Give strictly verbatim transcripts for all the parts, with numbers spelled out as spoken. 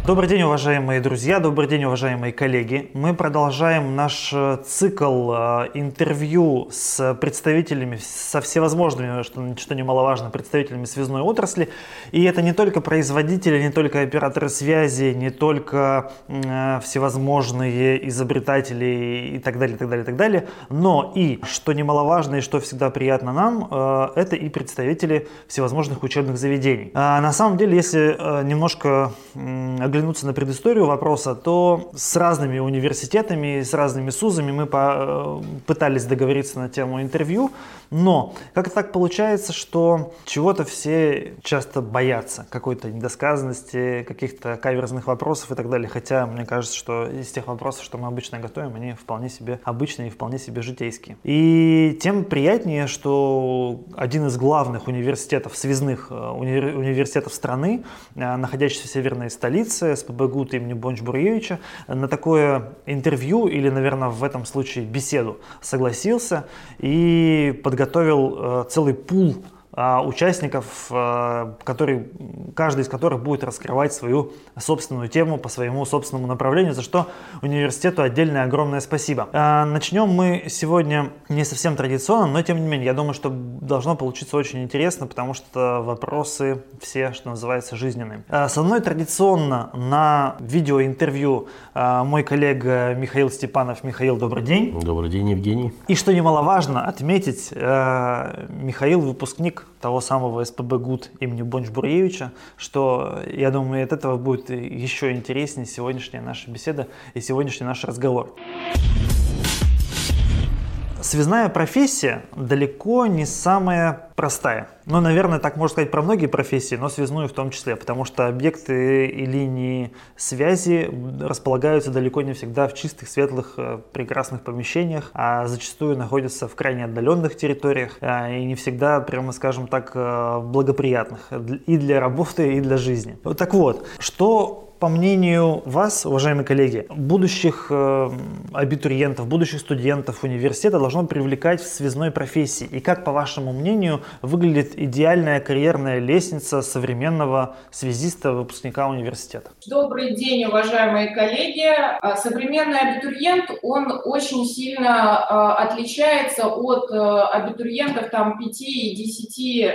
Добрый день, уважаемые друзья, добрый день, уважаемые коллеги. Мы продолжаем наш цикл интервью с представителями, со всевозможными, что, что немаловажно, представителями связной отрасли. И это не только производители, не только операторы связи, не только э, всевозможные изобретатели и так далее, и так далее, и так далее, но и, что немаловажно и что всегда приятно нам, э, это и представители всевозможных учебных заведений. А на самом деле, если э, немножко э, оглянуться на предысторию вопроса, то с разными университетами, с разными СУЗами мы по, пытались договориться на тему интервью, но как так получается, что чего-то все часто боятся, какой-то недосказанности, каких-то каверзных вопросов и так далее, хотя мне кажется, что из тех вопросов, что мы обычно готовим, они вполне себе обычные и вполне себе житейские. И тем приятнее, что один из главных университетов, связных уни- университетов страны, находящийся в северной столице, эс пэ бэ ГУТ имени Бонч-Бруевича, на такое интервью или, наверное, в этом случае беседу согласился и подготовил э, целый пул э, участников, э, который, каждый из которых будет раскрывать свою собственную тему по своему собственному направлению, за что университету отдельное огромное спасибо. Э, начнем мы сегодня не совсем традиционно, но тем не менее, я думаю, что должно получиться очень интересно, потому что вопросы все, что называется, жизненные. Э, со мной традиционно на видеоинтервью э, мой коллега Михаил Степанов. Михаил, добрый день. Добрый день, Евгений. И что немаловажно отметить, э, Михаил выпускник того самого эс пэ бэ ГУТ имени Бонч-Бруевича, что, я думаю, от этого будет еще интереснее сегодняшняя наша беседа и сегодняшний наш разговор. Связная профессия далеко не самая простая. Ну, наверное, так можно сказать про многие профессии, но связную в том числе, потому что объекты и линии связи располагаются далеко не всегда в чистых, светлых, прекрасных помещениях, а зачастую находятся в крайне отдаленных территориях и не всегда, прямо скажем так, благоприятных и для работы, и для жизни. Так вот, что... По мнению вас, уважаемые коллеги, будущих э, абитуриентов, будущих студентов университета должно привлекать в связной профессии? И как, по вашему мнению, выглядит идеальная карьерная лестница современного связиста, выпускника университета? Добрый день, уважаемые коллеги. Современный абитуриент, он очень сильно э, отличается от э, абитуриентов там пяти и десяти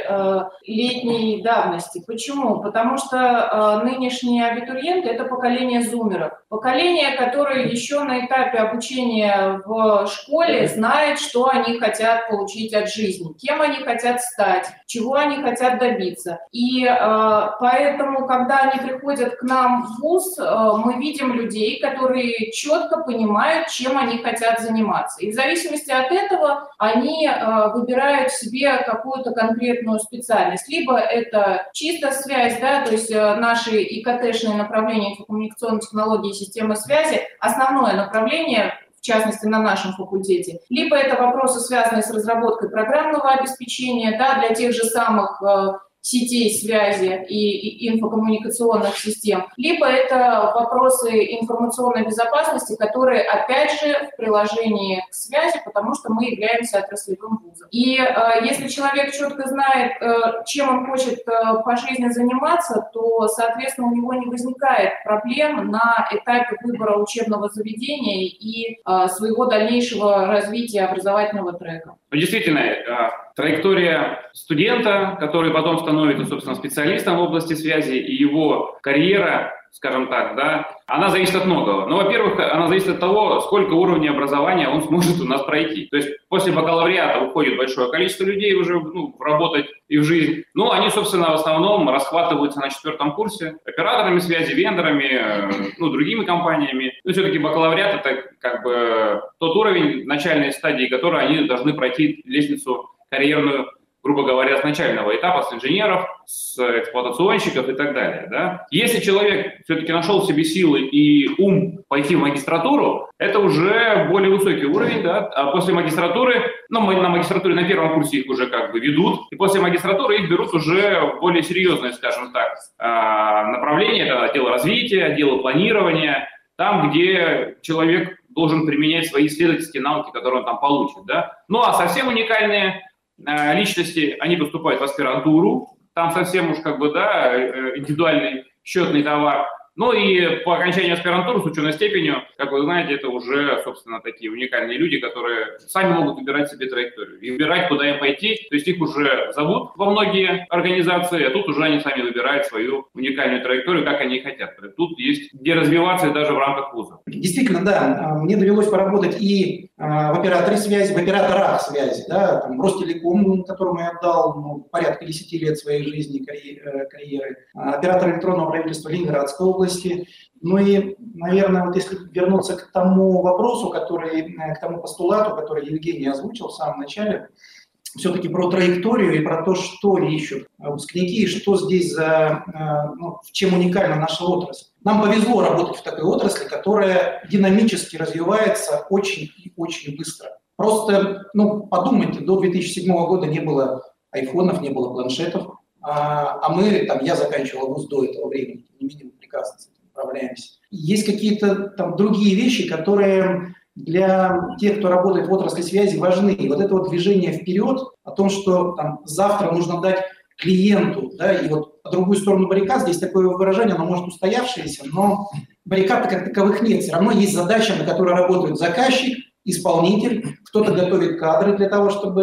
летней давности. Почему? Потому что э, нынешние абитуриенты это поколение зумеров. Поколение, которое еще на этапе обучения в школе знает, что они хотят получить от жизни, кем они хотят стать, чего они хотят добиться. И э, поэтому, когда они приходят к нам в вуз, э, мы видим людей, которые четко понимают, чем они хотят заниматься. И в зависимости от этого они э, выбирают себе какую-то конкретную специальность. Либо это чисто связь, да, то есть э, наши и ка тэ-шные направления, инфокоммуникационные технологии и системы связи, основное направление, в частности, на нашем факультете. Либо это вопросы, связанные с разработкой программного обеспечения, да, для тех же самых э, сетей связи и, и инфокоммуникационных систем, либо это вопросы информационной безопасности, которые, опять же, в приложении к связи, потому что мы являемся отраслевым вузом. И э, если человек четко знает, э, чем он хочет э, по жизни заниматься, то, соответственно, у него не возникает проблем на этапе выбора учебного заведения и э, своего дальнейшего развития образовательного трека. Действительно, траектория студента, который потом становится, собственно, специалистом в области связи, и его карьера, скажем так, да, она зависит от многого. Ну, во-первых, она зависит от того, сколько уровней образования он сможет у нас пройти. То есть после бакалавриата уходит большое количество людей уже, ну, работать и в жизнь. Ну, они, собственно, в основном расхватываются на четвертом курсе операторами связи, вендорами, ну, другими компаниями. Но все-таки бакалавриат — это как бы тот уровень начальной стадии, который они должны пройти лестницу карьерную, грубо говоря, с начального этапа, с инженеров, с эксплуатационщиков и так далее. Да? Если человек все-таки нашел в себе силы и ум пойти в магистратуру, это уже более высокий уровень. Да? А после магистратуры, ну, мы на магистратуре на первом курсе их уже как бы ведут, и после магистратуры их берут уже в более серьезное, скажем так, направление, это отдел развития, отдел планирования, там, где человек должен применять свои исследовательские навыки, которые он там получит. Да? Ну, а совсем уникальные личности, они поступают в аспирантуру, там совсем уж как бы, да, индивидуальный счетный товар. Ну и по окончании аспирантуры с ученой степенью, как вы знаете, это уже, собственно, такие уникальные люди, которые сами могут выбирать себе траекторию и выбирать, куда им пойти. То есть их уже зовут во многие организации, а тут уже они сами выбирают свою уникальную траекторию, как они хотят. Тут есть где развиваться и даже в рамках вуза. Действительно, да. Мне довелось поработать и в операторе связи, в операторах связи, да, там, Ростелеком, которому я отдал ну, порядка десяти лет своей жизни, карьеры, оператор электронного правительства Ленинградской области. Ну и, наверное, вот если вернуться к тому вопросу, который, к тому постулату, который Евгений озвучил в самом начале, все-таки про траекторию и про то, что ищут выпускники, и что здесь за, ну, чем уникальна наша отрасль. Нам повезло работать в такой отрасли, которая динамически развивается очень и очень быстро. Просто, ну, подумайте, до две тысячи седьмого года не было айфонов, не было планшетов, а, а мы, там, я заканчивал вуз до этого времени, тем не менее мы прекрасно с этим управляемся. Есть какие-то там другие вещи, которые для тех, кто работает в отрасли связи, важны. И вот это вот движение вперед о том, что там, завтра нужно дать клиенту, да, и вот по другую сторону баррикад, здесь такое выражение, оно может устоявшееся, но баррикад как таковых нет. Все равно есть задача, на которой работает заказчик, исполнитель, кто-то готовит кадры для того, чтобы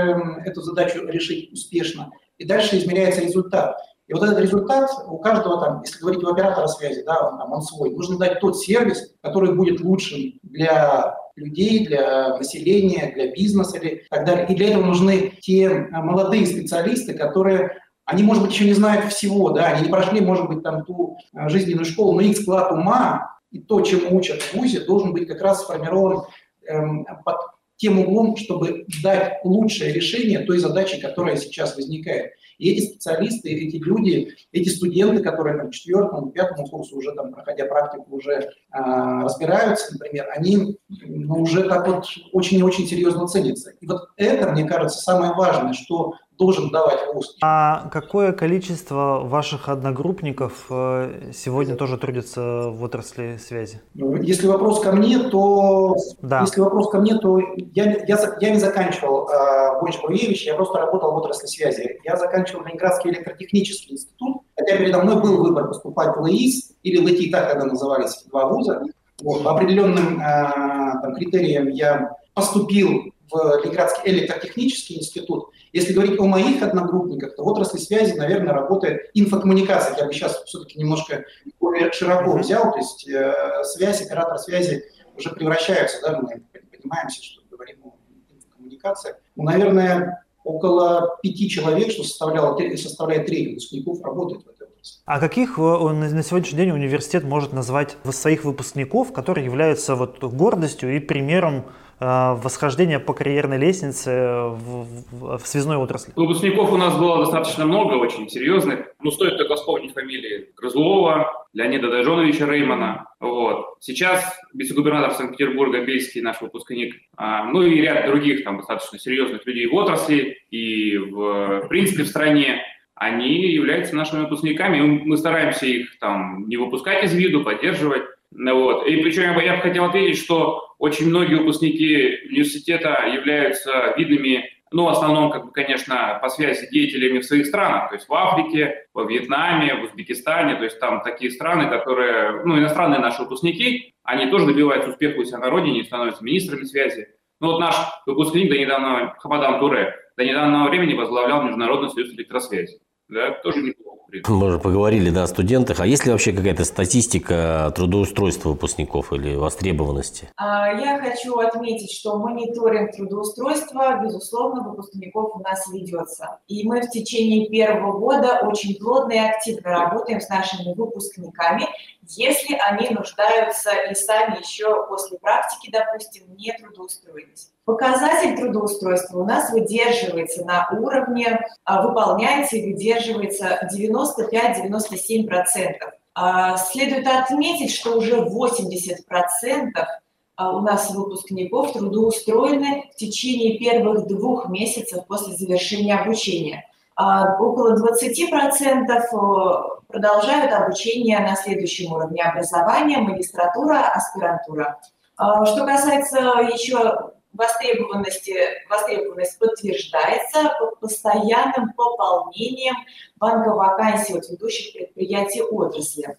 эту задачу решить успешно. И дальше измеряется результат. И вот этот результат у каждого, там, если говорить у оператора связи, да, он, там, он свой, нужно дать тот сервис, который будет лучшим для людей, для населения, для бизнеса и так далее. И для этого нужны те молодые специалисты, которые, они, может быть, еще не знают всего, да, они не прошли, может быть, там ту жизненную школу, но их склад ума и то, чему учат в вузе, должен быть как раз сформирован эм, под тем углом, чтобы дать лучшее решение той задачи, которая сейчас возникает. И эти специалисты, эти люди, эти студенты, которые там четвертому, пятому курсу уже там, проходя практику, уже э, разбираются, например, они ну, уже так вот очень и очень серьезно ценятся. И вот это, мне кажется, самое важное, что должен давать вуз. А какое количество ваших одногруппников сегодня тоже трудится в отрасли связи? Если вопрос ко мне, то да. если вопрос ко мне, то я, я, я не заканчивал э, Бойчев-Бруевич, я просто работал в отрасли связи. Я заканчивал Ленинградский электротехнический институт, хотя передо мной был выбор поступать в ЛЭИС или ЛЭТИ, так тогда назывались два вуза. Вот, по определенным э, там, критериям я поступил в Ленинградский электротехнический институт. Если говорить о моих одногруппниках, то в отрасли связи, наверное, работает инфокоммуникация. Я бы сейчас все-таки немножко более широко взял, то есть э, связь, оператор связи уже превращаются, да, мы понимаемся, что говорим о инфокоммуникациях. Ну, наверное, около пяти человек, что составляло, составляет треть выпускников, работает в этой отрасли. А каких на сегодняшний день университет может назвать своих выпускников, которые являются вот гордостью и примером восхождения по карьерной лестнице в, в, в связной отрасли? Выпускников у нас было достаточно много, очень серьезных. Ну, стоит только вспомнить фамилии Грызлова, Леонида Дайжоновича Реймана. Вот. Сейчас вице-губернатор Санкт-Петербурга Бельский, наш выпускник, а, ну и ряд других там достаточно серьезных людей в отрасли и в, в принципе в стране. Они являются нашими выпускниками. Мы стараемся их там не выпускать из виду, поддерживать. Вот. И причем я бы, я бы хотел ответить, что очень многие выпускники университета являются видными, ну, в основном, как бы, конечно, по связи деятелями в своих странах, то есть в Африке, во Вьетнаме, в Узбекистане, то есть там такие страны, которые, ну, иностранные наши выпускники, они тоже добиваются успеха у себя на родине и становятся министрами связи. Ну, вот наш выпускник до недавнего, Хамадан Туре, до недавнего времени возглавлял Международный союз электросвязи. Да, тоже неплохо. Мы уже поговорили, да, о студентах. А есть ли вообще какая-то статистика трудоустройства выпускников или востребованности? Я хочу отметить, что мониторинг трудоустройства, безусловно, выпускников у нас ведется. И мы в течение первого года очень плотно и активно работаем с нашими выпускниками, если они нуждаются и сами еще после практики, допустим, не трудоустроились. Показатель трудоустройства у нас выдерживается на уровне, выполняется и выдерживается девяносто пять — девяносто семь процентов. Следует отметить, что уже восемьдесят процентов у нас выпускников трудоустроены в течение первых двух месяцев после завершения обучения. Около двадцать процентов продолжают обучение на следующем уровне образования, магистратура, аспирантура. Что касается еще востребованности, востребованность подтверждается постоянным пополнением банка вакансий от ведущих предприятий отрасли.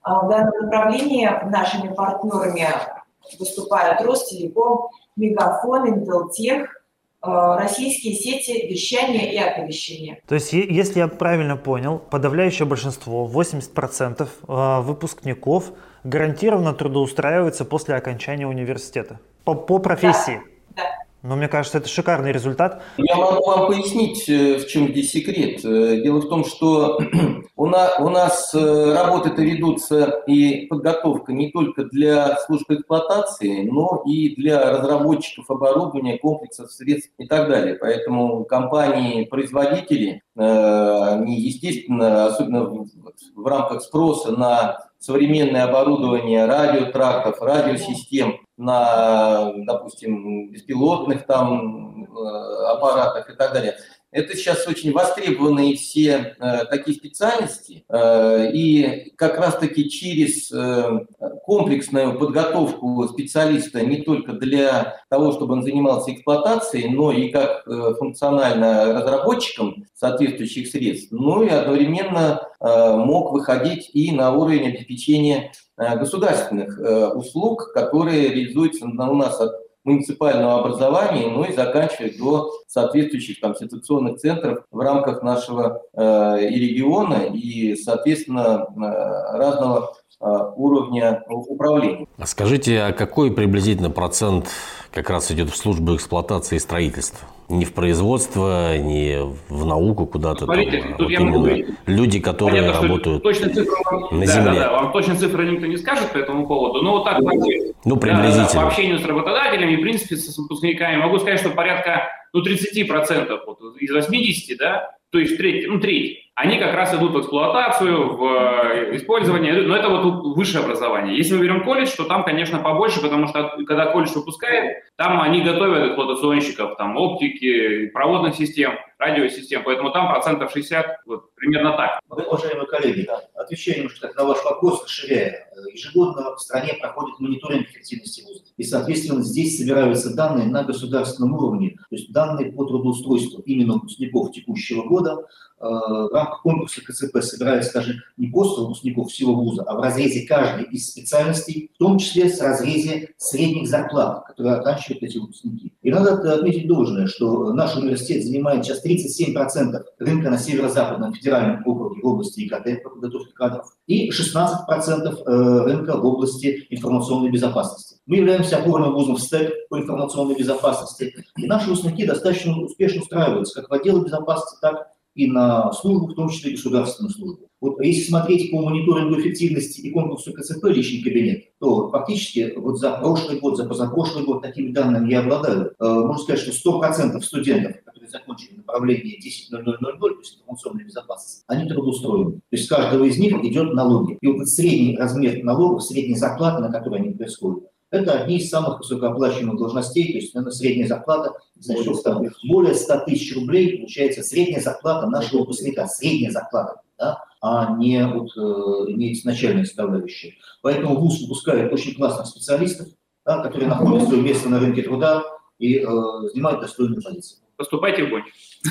В данном направлении нашими партнерами выступают Ростелеком, Мегафон, Интелтех, российские сети вещания и оповещения. То есть, если я правильно понял, подавляющее большинство, восемьдесят процентов выпускников гарантированно трудоустраиваются после окончания университета по, по профессии. Да, да. Но мне кажется, это шикарный результат. Я могу вам пояснить, в чем здесь секрет. Дело в том, что у нас, у нас работы-то ведутся и подготовка не только для служб эксплуатации, но и для разработчиков оборудования, комплексов, средств и так далее. Поэтому компании-производители, они, естественно, особенно в, в рамках спроса на современное оборудование радиотрактов, радиосистем, на, допустим, беспилотных там аппаратах и так далее. Это сейчас очень востребованные все э, такие специальности, э, и как раз-таки через э, комплексную подготовку специалиста не только для того, чтобы он занимался эксплуатацией, но и как э, функционально разработчиком соответствующих средств, но и одновременно э, мог выходить и на уровень обеспечения э, государственных э, услуг, которые реализуются на, у нас от муниципального образования, ну и заканчивая до соответствующих там ситуационных центров в рамках нашего э, и региона, и, соответственно, э, разного э, уровня управления. А скажите, а какой приблизительно процент как раз идет в службу эксплуатации и строительства? Не в производство, не в науку куда-то. Смотрите, там, тут вот я могу... люди, которые Понятно, работают точно цифру вам... на да, земле. Да, да, вам точно цифры никто не скажет по этому поводу, но вот так ну, приблизительно. Да, по общению с работодателями, в принципе, с выпускниками, могу сказать, что порядка ну, тридцать процентов вот, из восьмидесяти, да, то есть треть, ну, треть, они как раз идут в эксплуатацию, в использование, но это вот высшее образование. Если мы берем колледж, то там, конечно, побольше, потому что когда колледж выпускает, там они готовят эксплуатационщиков, там, оптики, проводных систем, радиосистем, поэтому там процентов шестьдесят, вот, примерно так. Уважаемые коллеги, отвечая немножко на ваш вопрос, расширяя, ежегодно в стране проходит мониторинг эффективности вузов. И, соответственно, здесь собираются данные на государственном уровне, то есть данные по трудоустройству именно выпускников текущего года. В рамках конкурса ка цэ пэ собирается даже не просто выпускников всего вуза, а в разрезе каждой из специальностей, в том числе с разрезе средних зарплат, которые оканчивают эти выпускники. И надо отметить должное, что наш университет занимает сейчас тридцать семь процентов рынка на северо-западном федеральном округе в области и ка тэ по подготовке кадров и шестнадцать процентов рынка в области информационной безопасности. Мы являемся опорным вузом в стэк по информационной безопасности, и наши выпускники достаточно успешно устраиваются как в отделы безопасности, так и на службу, в том числе и государственную службу. Вот если смотреть по мониторингу эффективности и конкурсу ка цэ пэ личный кабинет, то фактически вот за прошлый год, за позапрошлый год такими данными я обладаю. Э, можно сказать, что сто процентов студентов, которые закончили направление десять ноль ноль ноль ноль, то есть информационная безопасность, они трудоустроены. То есть с каждого из них идет налоги. И вот этот средний размер налогов, средняя зарплата, на которой они происходят, это одни из самых высокооплачиваемых должностей, то есть, наверное, средняя зарплата, значит, более ста тысяч рублей получается средняя зарплата нашего выпускника, средняя зарплата, да, а не, вот, э, не начальная составляющая. Поэтому вуз выпускает очень классных специалистов, да, которые находят свое место на рынке труда и э, занимают достойную позицию. Поступайте в бой.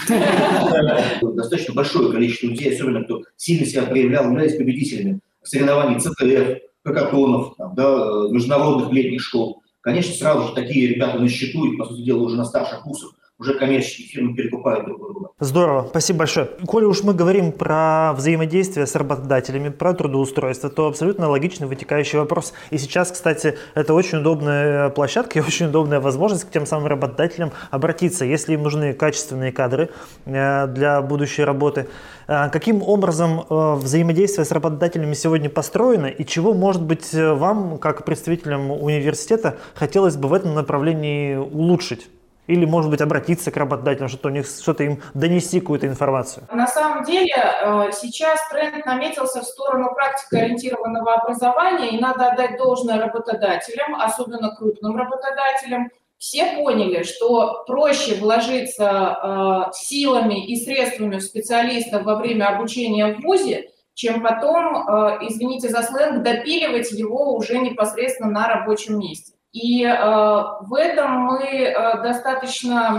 Достаточно большое количество людей, особенно кто сильно себя проявлял, являясь победителями соревнований цэ тэ эф, хакатонов, там, да, международных летних школ. Конечно, сразу же такие ребята на счету, и, по сути дела, уже на старших курсах уже коммерческие фирмы перекупают друг друга. Здорово, спасибо большое. Коли уж мы говорим про взаимодействие с работодателями, про трудоустройство, то абсолютно логичный вытекающий вопрос. И сейчас, кстати, это очень удобная площадка и очень удобная возможность к тем самым работодателям обратиться, если им нужны качественные кадры для будущей работы. Каким образом взаимодействие с работодателями сегодня построено и чего, может быть, вам, как представителям университета, хотелось бы в этом направлении улучшить? Или, может быть, обратиться к работодателям, что-то, у них, что-то им донести какую-то информацию? На самом деле сейчас тренд наметился в сторону практикоориентированного образования, и надо отдать должное работодателям, особенно крупным работодателям. Все поняли, что проще вложиться силами и средствами специалистов во время обучения в вузе, чем потом, извините за сленг, допиливать его уже непосредственно на рабочем месте. И э, в этом мы э, достаточно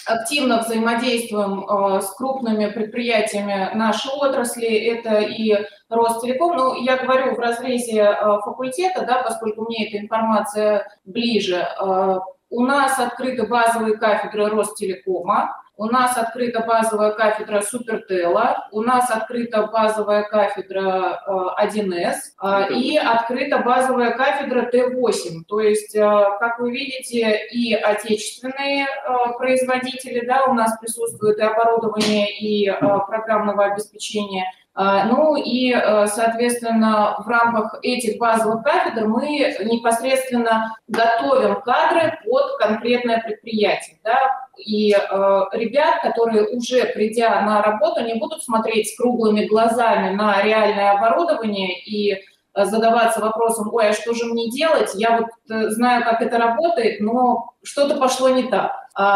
активно взаимодействуем э, с крупными предприятиями нашей отрасли, это и Ростелеком. Ну, я говорю в разрезе э, факультета, да, поскольку мне эта информация ближе. Э, у нас открыты базовые кафедры Ростелекома, у нас открыта базовая кафедра Супертела, у нас открыта базовая кафедра э, один эс э, и открыта базовая кафедра тэ восемь. То есть, э, как вы видите, и отечественные э, производители, да, у нас присутствует и оборудование, и э, программного обеспечения. Ну и, соответственно, в рамках этих базовых кафедр мы непосредственно готовим кадры под конкретное предприятие. Да? И э, ребят, которые уже придя на работу, не будут смотреть с круглыми глазами на реальное оборудование и э, задаваться вопросом: ой, а что же мне делать? Я вот э, знаю, как это работает, но что-то пошло не так.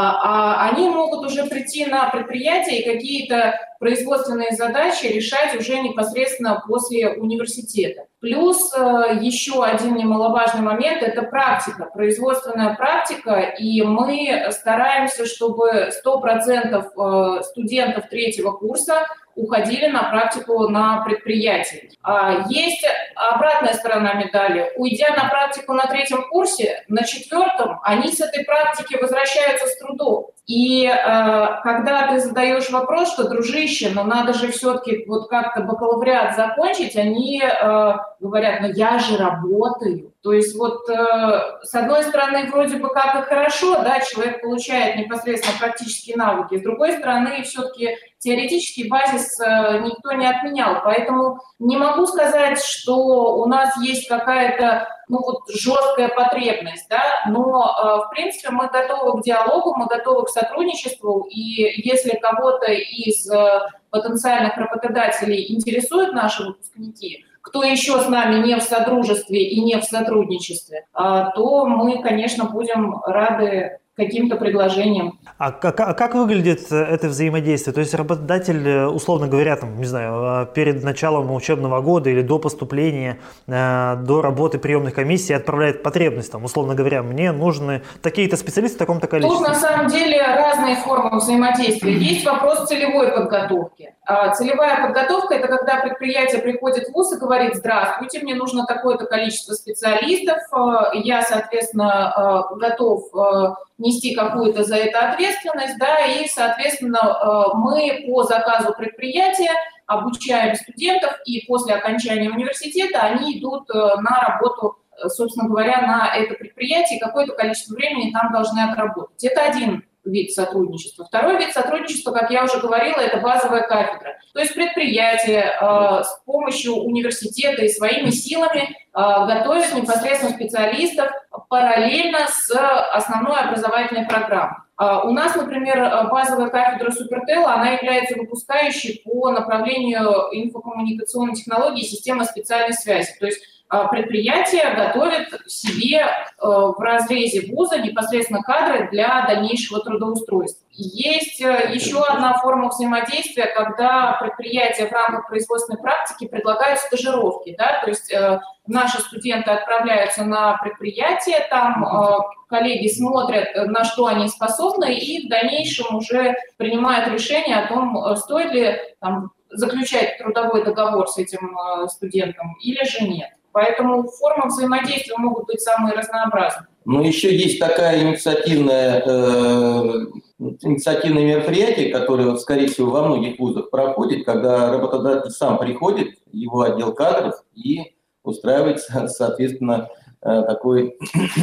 А, а они могут уже прийти на предприятие и какие-то производственные задачи решать уже непосредственно после университета. Плюс э, еще один немаловажный момент – это практика, производственная практика, и мы стараемся, чтобы сто процентов э, студентов третьего курса уходили на практику на предприятии. А есть обратная сторона медали. Уйдя на практику на третьем курсе, на четвертом они с этой практики возвращаются с трудом. И э, когда ты задаешь вопрос, что, дружище, но надо же все-таки вот как-то бакалавриат закончить, они э, говорят: ну я же работаю. То есть вот э, с одной стороны вроде бы как и хорошо, да, человек получает непосредственно практические навыки, с другой стороны все-таки теоретический базис э, никто не отменял. Поэтому не могу сказать, что у нас есть какая-то ну, вот, жесткая потребность, да, но э, в принципе мы готовы к диалогу, мы готовы к сотрудничеству, и если кого-то из э, потенциальных работодателей интересуют наши выпускники, кто еще с нами не в содружестве и не в сотрудничестве, то мы, конечно, будем рады каким-то предложением. А как, а как выглядит это взаимодействие? То есть работодатель, условно говоря, там, не знаю, перед началом учебного года или до поступления, до работы приемных комиссий отправляет потребность, там, условно говоря, мне нужны такие-то специалисты в таком-то количестве. Тут на самом деле разные формы взаимодействия. Есть вопрос целевой подготовки. Целевая подготовка – это когда предприятие приходит в вуз и говорит: здравствуйте, мне нужно такое-то количество специалистов, я, соответственно, готов нести какую-то за это ответственность, да, и, соответственно, мы по заказу предприятия обучаем студентов, и после окончания университета они идут на работу, собственно говоря, на это предприятие, какое-то количество времени там должны отработать. Это один вид сотрудничества. Второй вид сотрудничества, как я уже говорила, это базовая кафедра. То есть предприятие э, с помощью университета и своими силами э, готовит непосредственно специалистов параллельно с основной образовательной программой. Uh, у нас, например, базовая кафедра Супертела, она является выпускающей по направлению инфокоммуникационной технологии и системы специальной связи. То есть uh, предприятие готовит себе uh, в разрезе вуза непосредственно кадры для дальнейшего трудоустройства. Есть uh, еще одна форма взаимодействия, когда предприятия в рамках производственной практики предлагают стажировки. Да? То есть uh, наши студенты отправляются на предприятие, там uh, коллеги смотрят, на что они способны, и в дальнейшем уже принимают решение о том, стоит ли там, заключать трудовой договор с этим э, студентом или же нет. Поэтому формы взаимодействия могут быть самые разнообразные. Но еще есть такая инициативная, э, инициативное мероприятие, которое, вот, скорее всего, во многих вузах проходит, когда работодатель сам приходит, его отдел кадров, и устраивает, соответственно, э, такой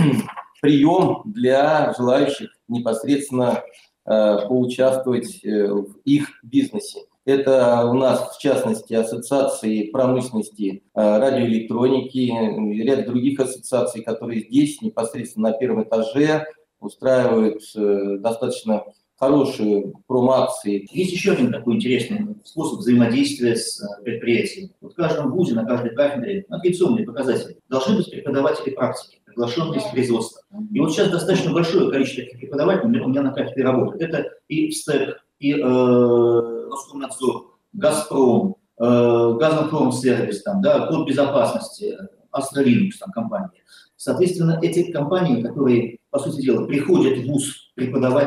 прием для желающих непосредственно э, поучаствовать э, в их бизнесе. Это у нас, в частности, ассоциации промышленности, э, радиоэлектроники, ряд других ассоциаций, которые здесь непосредственно на первом этаже устраивают э, достаточно хорошие промо-акции. Есть еще один такой интересный способ взаимодействия с предприятием. Вот в каждом вузе, на каждой кафедре аккредитационные показатели. Должны быть преподаватели практики, приглашенные из производства. И вот сейчас достаточно большое количество таких преподавателей у меня на кафедре работает. Это и ВСТЭК, и э, Роскомнадзор, Газпром, э, Газпромсервис, там, да, Код безопасности, Астролинукс, там, компания. Соответственно, эти компании, которые, по сути дела, приходят в вуз преподавать,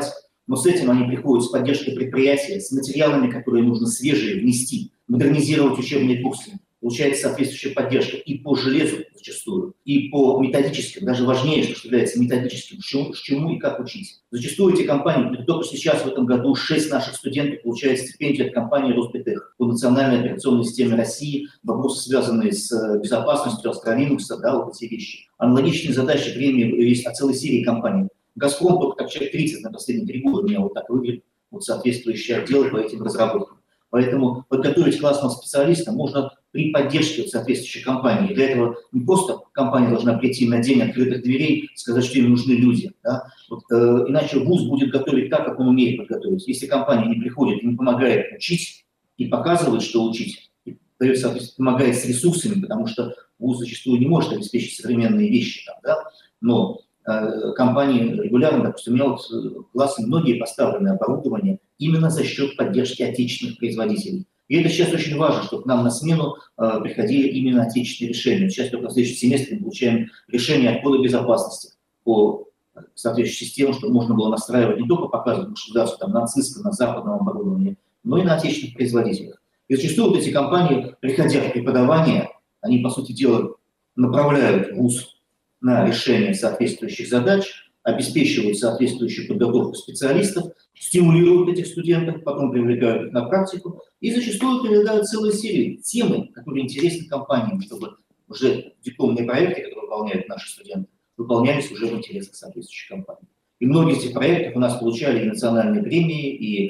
но с этим они приходят с поддержкой предприятия, с материалами, которые нужно свежие внести, модернизировать учебные курсы. Получается соответствующая поддержка и по железу зачастую, и по методическим, даже важнее, что является методическим, чему, чему и как учить. Зачастую эти компании, только сейчас в этом году шесть наших студентов получают стипендию от компании Роспетех по национальной операционной системе России, вопросы, связанные с безопасностью, Астронинукса, да, вот эти вещи. Аналогичные задачи премии есть от целой серии компаний. «Газпром» только как человек тридцать на последние три года у меня вот так выглядит, вот соответствующие отделы по этим разработкам. Поэтому подготовить классного специалиста можно при поддержке соответствующей компании. Для этого не просто компания должна прийти на день открытых дверей, сказать, что им нужны люди. Да? Вот, э, иначе вуз будет готовить так, как он умеет подготовить. Если компания не приходит и не помогает учить, и показывает, что учить, и дает, соответственно, помогает с ресурсами, потому что вуз зачастую не может обеспечить современные вещи. Там, да? Но э, компании регулярно, допустим, у меня вот в классе многие поставлены оборудование именно за счет поддержки отечественных производителей. И это сейчас очень важно, чтобы к нам на смену э, приходили именно отечественные решения. Сейчас только в следующем семестре мы получаем решение от кода безопасности по соответствующей системе, чтобы можно было настраивать не только показывать государству там, на ЦИСКО, на западном оборудовании, но и на отечественных производителях. И зачастую вот эти компании, приходя в преподавание, они, по сути дела, направляют вуз на решение соответствующих задач, обеспечивают соответствующую подготовку специалистов, стимулируют этих студентов, потом привлекают их на практику и зачастую предлагают целую серию темы, которые интересны компаниям, чтобы уже дипломные проекты, которые выполняют наши студенты, выполнялись уже в интересах соответствующих компаний. И многие из этих проектов у нас получали и национальные премии, и э,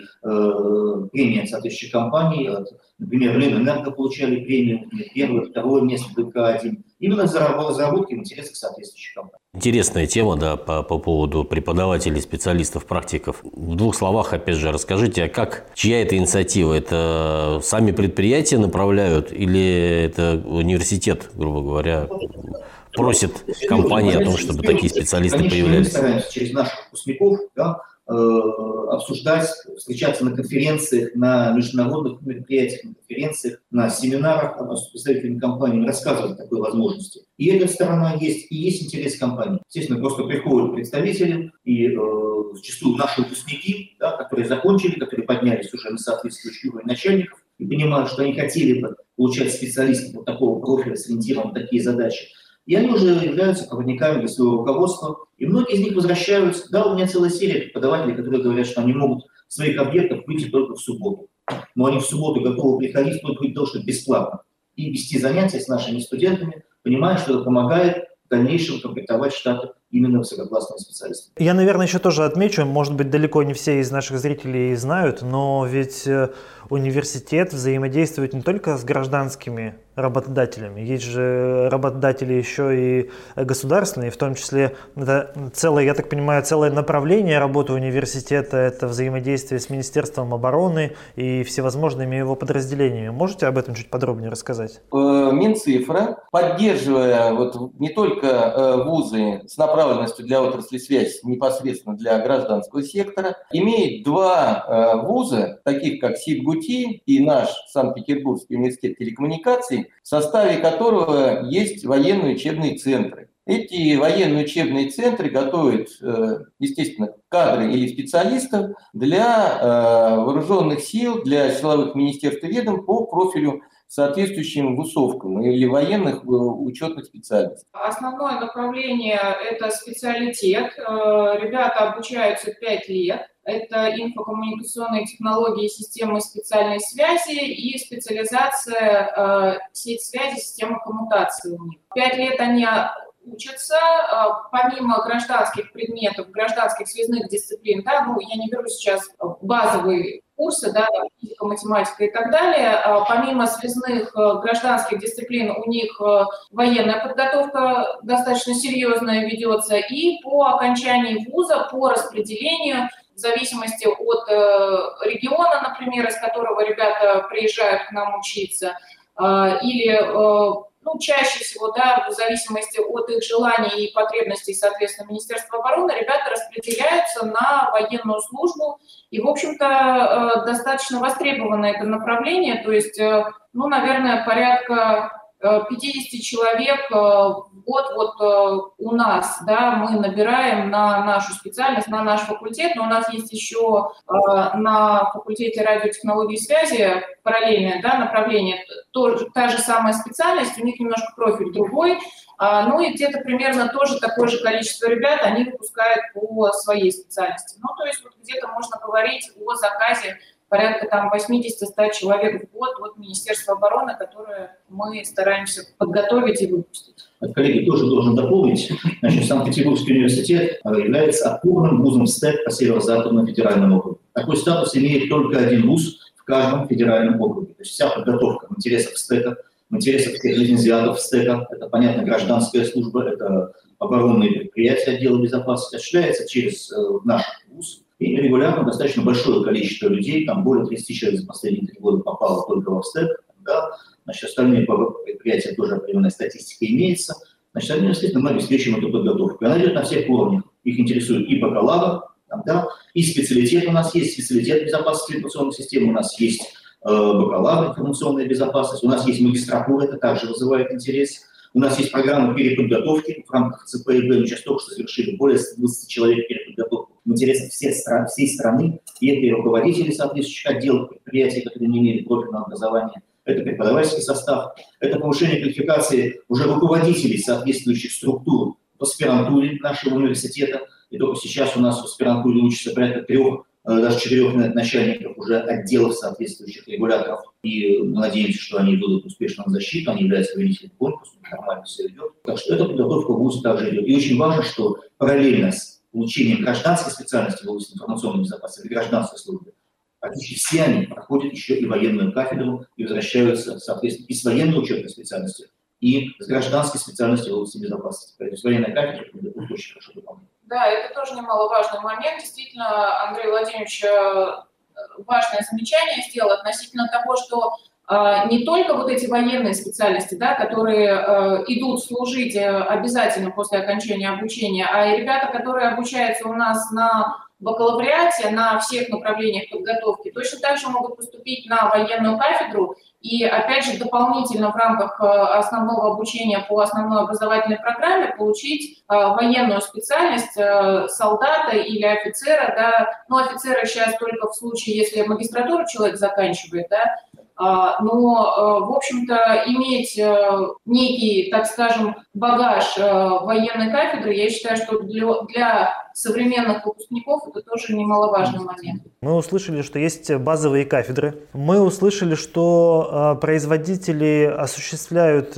премии от соответствующих компаний. От, например, Ленэнерго получали премию, первое, второе место, бэ ка один. Именно за разработки в интересах соответствующих компаний. Интересная тема, да, по, по поводу преподавателей, специалистов, практиков. В двух словах, опять же, расскажите, а как, чья это инициатива? Это сами предприятия направляют или это университет, грубо говоря, просит компании о том, чтобы такие специалисты Конечно, появлялись? Мы стараемся через наших выпускников, да, э, обсуждать, встречаться на конференциях, на международных мероприятиях, на конференциях, на семинарах с представителями компании, рассказывать о такой возможности. И эта сторона есть, и есть интерес компании. Естественно, просто приходят представители, и э, зачастую наши выпускники, да, которые закончили, которые поднялись уже на соответствующий уровень начальников, и понимают, что они хотели бы получать специалистов вот такого профиля с ориентиром на такие задачи. И они уже являются проводниками для своего руководства. И многие из них возвращаются. Да, у меня целая серия преподавателей, которые говорят, что они могут своих объектов выйти только в субботу. Но они в субботу готовы приходить только для того, чтобы бесплатно. И вести занятия с нашими студентами, понимая, что это помогает в дальнейшем комплектовать штаты именно высококлассными специалистами. Я, наверное, еще тоже отмечу, может быть, далеко не все из наших зрителей знают, но ведь университет взаимодействует не только с гражданскими работодателями. Есть же работодатели еще и государственные, в том числе это целое, я так понимаю, целое направление работы университета – это взаимодействие с Министерством обороны и всевозможными его подразделениями. Можете об этом чуть подробнее рассказать? Минцифра, поддерживая вот не только вузы с направленностью для отрасли связи непосредственно для гражданского сектора, имеет два вуза, таких как СИД-ГУТИ и наш Санкт-Петербургский университет телекоммуникаций, в составе которого есть военные учебные центры. Эти военные учебные центры готовят, естественно, кадры или специалистов для вооруженных сил, для силовых министерств и ведомств по профилю соответствующим высовкам или военных учетных специальностей. Основное направление – это специалитет. Ребята обучаются пять лет. Это инфокоммуникационные технологии, системы специальной связи и специализация э, сеть связи, система коммутации у них. Пять лет они учатся, э, помимо гражданских предметов, гражданских связных дисциплин, да, ну, я не беру сейчас базовые курсы, да, физика, математика и так далее, э, помимо связных э, гражданских дисциплин у них э, военная подготовка достаточно серьезная ведется, и по окончании вуза, по распределению, в зависимости от э, региона, например, из которого ребята приезжают к нам учиться, э, или, э, ну, чаще всего, да, в зависимости от их желаний и потребностей, соответственно, Министерства обороны, ребята распределяются на военную службу, и, в общем-то, э, достаточно востребовано это направление, то есть, э, ну, наверное, порядка пятьдесят человек в год вот у нас, да, мы набираем на нашу специальность, на наш факультет, но у нас есть еще на факультете радиотехнологии и связи параллельное, да, направление, то, та же самая специальность, у них немножко профиль другой, ну и где-то примерно тоже такое же количество ребят они выпускают по своей специальности. Ну, то есть вот где-то можно говорить о заказе порядка там восемьдесят-сто человек в год от Министерства обороны, которые мы стараемся подготовить и выпустить. Коллеги, тоже должен дополнить. Значит, Санкт-Петербургский университет является опорным вузом СТЭК по Северо-Западному федеральному округу. Такой статус имеет только один вуз в каждом федеральном округе. То есть вся подготовка в интересах СТЭКа, в интересах всех лицензиатов СТЭКа, это, понятно, гражданская служба, это оборонные предприятия отдела безопасности, осуществляется через э, наш вуз. И регулярно достаточно большое количество людей, там более тридцати человек за последние три года попало только во СТЭК. Да. Значит, остальные предприятия тоже определенная статистика имеется. Значит, они, естественно, мы обеспечиваем эту подготовку. Она идет на всех уровнях. Их интересует и бакалавр, да, и специалитет у нас есть, специалитет безопасности информационных систем, у нас есть э, бакалавр информационная безопасность, у нас есть магистратура, это также вызывает интерес. У нас есть программа переподготовки в рамках ЦП и Б. Мы сейчас только что завершили более двадцати человек переподготовку в интересах всех стран, всей страны. И это и руководители соответствующих отделов предприятий, которые не имели профильного образования. Это преподавательский состав. Это повышение квалификации уже руководителей соответствующих структур в аспирантуре нашего университета. И только сейчас у нас в аспирантуре учатся порядка трех, даже четырех начальников уже отделов соответствующих регуляторов. И мы надеемся, что они будут успешно на защиту, они являются победителями конкурса, нормально все идет. Так что эта подготовка в ВУЗе также идет. И очень важно, что параллельно с получением гражданской специальности в области информационной безопасности или гражданской службы, практически все они проходят еще и военную кафедру и возвращаются, соответственно, и с военной учебной специальностью, и с гражданской специальностью в области безопасности. Поэтому военная кафедра будет очень хорошо выполнена. Да, это тоже немаловажный момент. Действительно, Андрей Владимирович важное замечание сделал относительно того, что э, не только вот эти военные специальности, да, которые э, идут служить э, обязательно после окончания обучения, а и ребята, которые обучаются у нас на бакалавриате, на всех направлениях подготовки, точно так же могут поступить на военную кафедру и, опять же, дополнительно в рамках основного обучения по основной образовательной программе получить военную специальность солдата или офицера, да, ну, офицера сейчас только в случае, если магистратуру человек заканчивает, да, но, в общем-то, иметь некий, так скажем, багаж военной кафедры, я считаю, что для, для современных выпускников это тоже немаловажный момент. Мы услышали, что есть базовые кафедры. Мы услышали, что производители осуществляют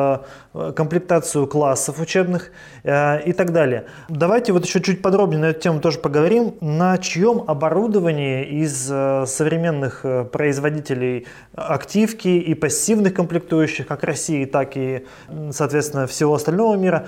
комплектацию классов учебных и так далее. Давайте вот еще чуть подробнее на эту тему тоже поговорим. На чьем оборудовании из современных производителей активки и пассивных комплектующих, как России, так и, соответственно, всего остального мира,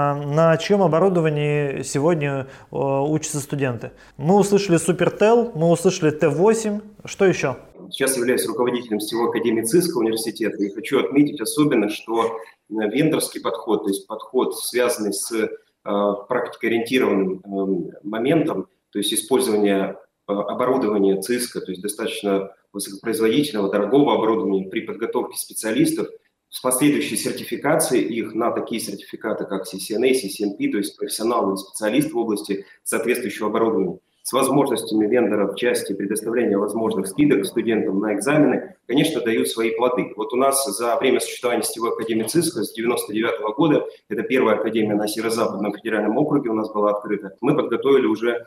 на чьем оборудовании сегодня учатся студенты? Мы услышали Супертел, мы услышали Т восемь. Что еще? Сейчас являюсь руководителем сетевой академии ЦИСКа университета и хочу отметить особенно, что вендорский подход, то есть подход, связанный с э, практикоориентированным э, моментом, то есть использование э, оборудования ЦИСКа, то есть достаточно высокопроизводительного, дорогого оборудования при подготовке специалистов, с последующей сертификацией их на такие сертификаты, как си си эн эй, си си эн пи, то есть профессионал или специалист в области соответствующего оборудования, с возможностями вендора в части предоставления возможных скидок студентам на экзамены, конечно, дают свои плоды. Вот у нас за время существования сетевой академии ЦИСКа с девяносто девятого года, это первая академия на Северо-Западном федеральном округе у нас была открыта, мы подготовили уже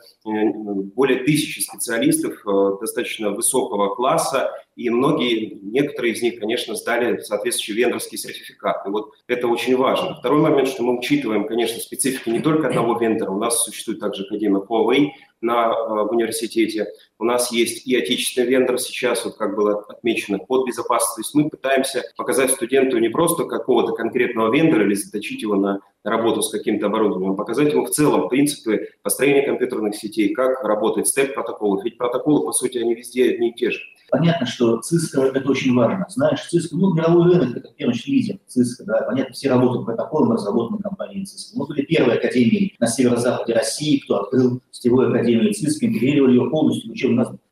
более тысячи специалистов достаточно высокого класса, и многие, некоторые из них, конечно, сдали соответствующий вендорский сертификат. И вот это очень важно. Второй момент, что мы учитываем, конечно, специфики не только одного вендора. У нас существует также академия Huawei на, в университете. У нас есть и отечественный вендор сейчас, вот как было отмечено, под безопасность. То есть мы пытаемся показать студенту не просто какого-то конкретного вендора или заточить его на работу с каким-то оборудованием, а показать ему в целом принципы построения компьютерных сетей, как работает стек-протоколы. Ведь протоколы, по сути, они везде одни и те же. Понятно, что ЦИСКа – это очень важно. Знаешь, ЦИСКа, ну, мировой рынок – это, первый лидер ЦИСКа, да, понятно, все работают протоколом, разработанной компанией ЦИСКа. Мы были первой академией на северо-западе России, кто открыл сетевую академию ЦИСКа, интегрировали ее полностью, учили. У нас в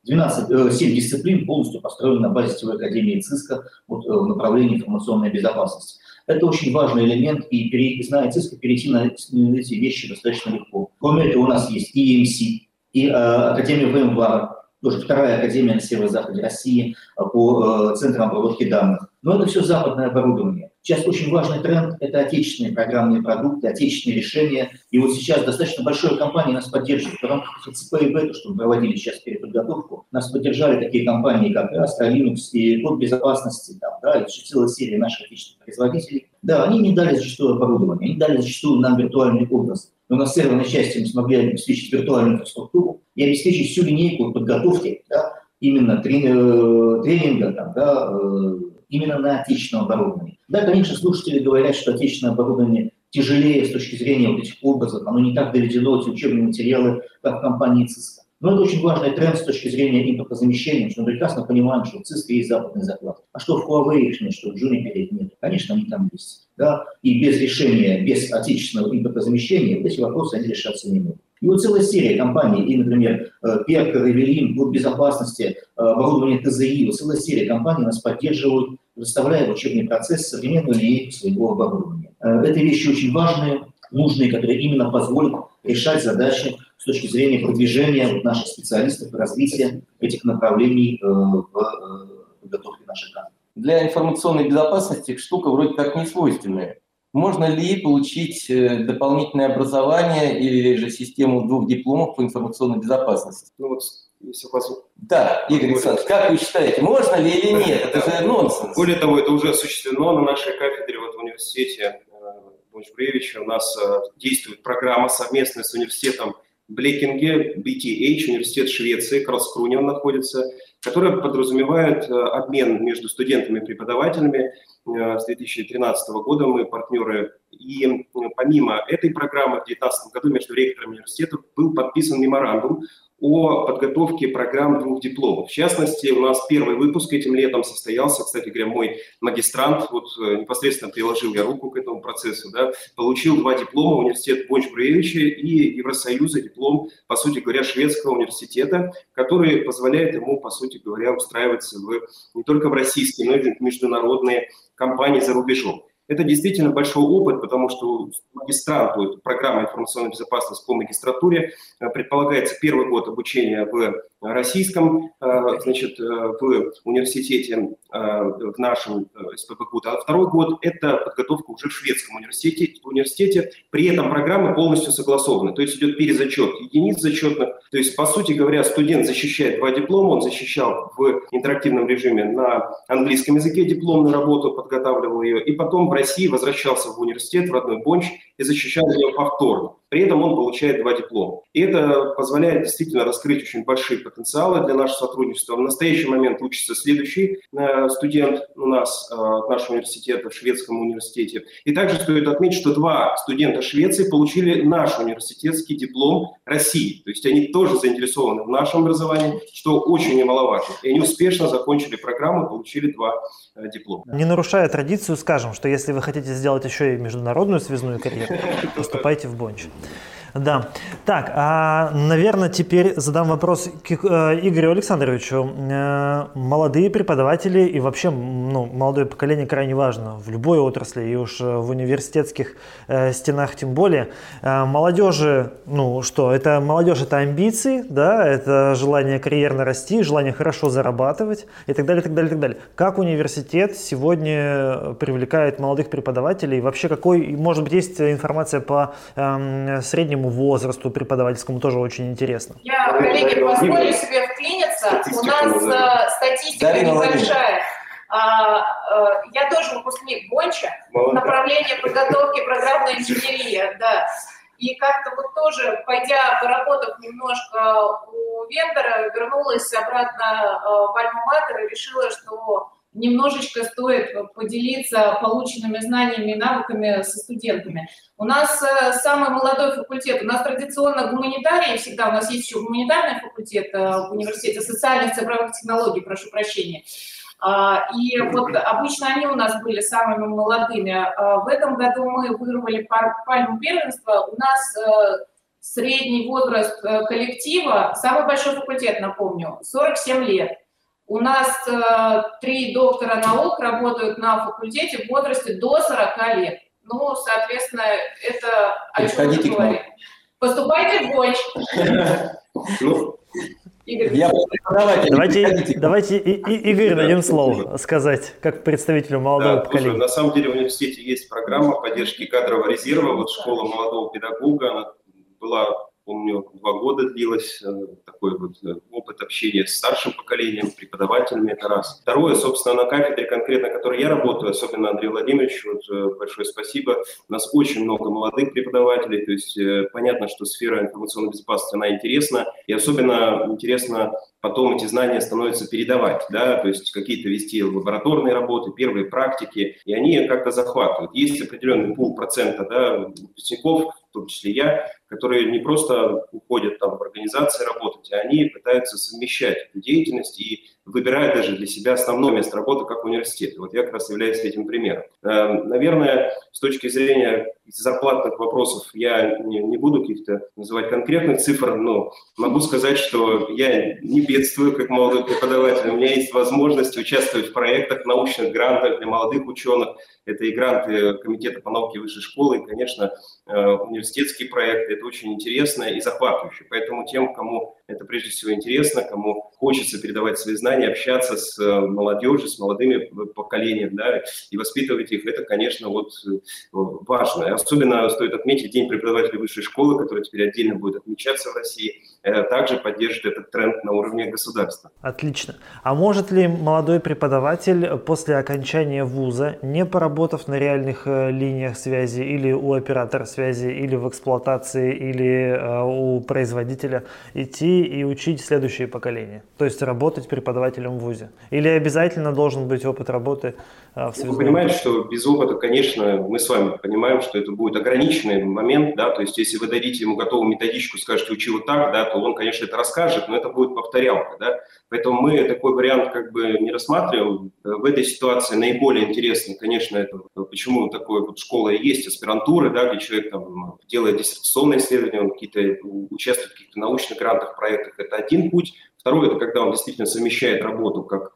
двенадцать, семь дисциплин полностью построены на базе сетевой академии ЦИСКа вот, в направлении информационной безопасности. Это очень важный элемент, и, пере, зная ЦИСКа, перейти на эти вещи достаточно легко. Кроме этого, у нас есть и и эм си, и э, Академия ВМВАР, тоже вторая академия на северо-западе России по э, центрам обработки данных. Но это все западное оборудование. Сейчас очень важный тренд – это отечественные программные продукты, отечественные решения. И вот сейчас достаточно большая компания нас поддерживает. В рамках эф цэ пэ и бета, что мы проводили сейчас переподготовку, нас поддержали такие компании, как Astra Linux и Код безопасности, там, да, и целая серия наших отечественных производителей. Да, они не дали зачастую оборудование, они дали зачастую нам виртуальный образ. Но на серверной части мы смогли обеспечить виртуальную инфраструктуру и обеспечить всю линейку подготовки, да, именно тренинга, там, да, именно на отечественном оборудовании. Да, конечно, слушатели говорят, что отечественное оборудование тяжелее с точки зрения вот этих образов, оно не так доведено, эти учебные материалы, как в компании ЦИСКа. Но это очень важный тренд с точки зрения импортозамещения, что мы прекрасно понимаем, что в ЦИСКе есть западный заклад. А что в Huawei их нет, что в Juniper их нет? Конечно, они там есть. Да? И без решения, без отечественного импортозамещения вот эти вопросы они решаться не могут. И вот целая серия компаний, и, например, Перкер, Эвелин, Код безопасности, оборудование тэ зэ и, вот целая серия компаний нас поддерживают, предоставляя в учебный процесс современную линейку своего оборудования. Это вещи очень важные, нужные, которые именно позволят решать задачи с точки зрения продвижения вот наших специалистов и развития этих направлений в подготовке наших кадров. Для информационной безопасности штука вроде как не свойственная. Можно ли получить дополнительное образование или же систему двух дипломов по информационной безопасности? Ну вот, если у вас... Да, Игорь Александрович, как вы считаете, можно ли или нет? Это же нонсенс. Более того, это уже осуществлено на нашей кафедре вот, в университете Бонч-Бруевича. У нас действует программа совместная с университетом Блекинге, би ти эйч, университет Швеции, Карлскруне он находится, которая подразумевает обмен между студентами и преподавателями. С две тысячи тринадцатого года мы партнеры. И помимо этой программы в две тысячи девятнадцатом году между ректорами университетов был подписан меморандум о подготовке программ двух дипломов. В частности, у нас первый выпуск этим летом состоялся. Кстати говоря, мой магистрант, вот непосредственно приложил я руку к этому процессу, да, получил два диплома университета Бонч-Бруевича и Евросоюза, диплом, по сути говоря, шведского университета, который позволяет ему, по сути говоря, устраиваться в, не только в российские, но и в международные компании за рубежом. Это действительно большой опыт, потому что магистранту, программа информационной безопасности по магистратуре, предполагается первый год обучения в российском, значит, в университете, в нашем эс пэ бэ ГУ, а второй год – это подготовка уже в шведском университете, университете. При этом программы полностью согласованы, то есть идет перезачет единиц зачетных. То есть, по сути говоря, студент защищает два диплома, он защищал в интерактивном режиме на английском языке дипломную работу, подготавливал ее, и потом в России возвращался в университет, в родной Бонч, и защищал ее повторно. При этом он получает два диплома. И это позволяет действительно раскрыть очень большие потенциалы для нашего сотрудничества. В настоящий момент учится следующий э, студент у нас, э, нашего университета, в шведском университете. И также стоит отметить, что два студента Швеции получили наш университетский диплом России. То есть они тоже заинтересованы в нашем образовании, что очень немаловажно. И они успешно закончили программу и получили два э, диплома. Не нарушая традицию, скажем, что если вы хотите сделать еще и международную связную карьеру, поступайте в Бонч. Да. Так, а, наверное, теперь задам вопрос к э, Игорю Александровичу. Э, молодые преподаватели и вообще ну, молодое поколение крайне важно в любой отрасли, и уж в университетских э, стенах тем более. Э, молодежи, ну что, это молодежь, это амбиции, да, это желание карьерно расти, желание хорошо зарабатывать и так далее, так далее, так далее. Как университет сегодня привлекает молодых преподавателей? Вообще, какой, может быть, есть информация по э, среднему возрасту преподавательскому, тоже очень интересно. Я, коллеги, позволю себе вклиниться. У нас э, статистика небольшая. А, а, я тоже выпускник Бонча, направление подготовки программной инженерии, да. И как-то вот тоже, пойдя, поработав немножко у вендора, вернулась обратно в альма-матер и решила, что немножечко стоит поделиться полученными знаниями и навыками со студентами. У нас самый молодой факультет, у нас традиционно гуманитарии, всегда у нас есть еще гуманитарный факультет в университете социальных цифровых технологий, прошу прощения. И вот обычно они у нас были самыми молодыми. В этом году мы вырвали пальму первенства. У нас средний возраст коллектива, самый большой факультет, напомню, сорок семь лет. У нас э, три доктора наук работают на факультете в возрасте до сорока лет. Ну, соответственно, это о чем мы говорим. Поступайте в ГОЧ. Я давайте, давайте и, и, Игорь, дадим слово сказать, как представителю молодого да, поколения. Слушай, на самом деле в университете есть программа поддержки кадрового резерва. Вот школа молодого педагога, она была, помню, два года длилась, такой вот опыт общения с старшим поколением, преподавателями, это раз. Второе, собственно, на кафедре конкретно, на которой я работаю, особенно Андрею Владимировичу, вот, большое спасибо. У нас очень много молодых преподавателей, то есть понятно, что сфера информационной безопасности, она интересна, и особенно интересно потом эти знания становятся передавать, да, то есть какие-то вести лабораторные работы, первые практики, и они как-то захватывают. Есть определенный пул процента, да, выпускников, в том числе я, которые не просто уходят там в организации работать, а они пытаются совмещать эту деятельность и выбирают даже для себя основное место работы как университет. Вот я как раз являюсь этим примером. Наверное, с точки зрения зарплатных вопросов я не, не буду каких-то называть конкретных цифр, но могу сказать, что я не бедствую как молодой преподаватель. У меня есть возможность участвовать в проектах, научных грантах для молодых ученых. Это и гранты Комитета по науке высшей школы, и, конечно, университетские проекты. Это очень интересно и захватывающе. Поэтому тем, кому это прежде всего интересно, кому хочется передавать свои знания, общаться с молодежью, с молодыми поколениями, да, и воспитывать их, это, конечно, вот важно. И особенно стоит отметить День преподавателей высшей школы, который теперь отдельно будет отмечаться в России, также поддержит этот тренд на уровне государства. Отлично. А может ли молодой преподаватель после окончания вуза, не поработав на реальных линиях связи или у оператора связи, или в эксплуатации, или у производителя, идти и учить следующее поколение? То есть работать преподавателем в вузе? Или обязательно должен быть опыт работы в связи? Вы понимаете, что без опыта, конечно, мы с вами понимаем, что это будет ограниченный момент, да, то есть если вы дадите ему готовую методичку, скажете, учи вот так, да, то он, конечно, это расскажет, но это будет повторялка, да. Поэтому мы такой вариант как бы не рассматриваем. В этой ситуации наиболее интересно, конечно, это почему такое вот школа и есть, аспирантура, да, где человек там делает диссертационные исследования, он какие-то участвует в каких-то научных грантах, проектах, это один путь. Второй – это когда он действительно совмещает работу, как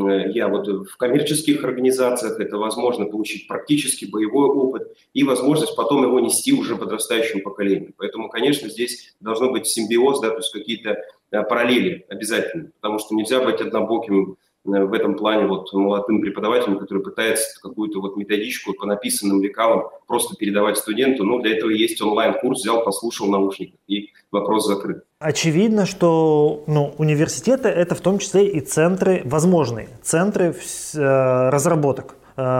я вот в коммерческих организациях, это возможно получить практически боевой опыт и возможность потом его нести уже подрастающему поколению. Поэтому, конечно, здесь должно быть симбиоз, да, то есть какие-то параллели обязательно, потому что нельзя быть однобоким в этом плане вот молодым преподавателем, который пытается какую-то вот методичку по написанным лекалам просто передавать студенту. Ну, для этого есть онлайн-курс, взял, послушал наушник, и вопрос закрыт. Очевидно, что ну, университеты – это в том числе и центры, возможные центры разработок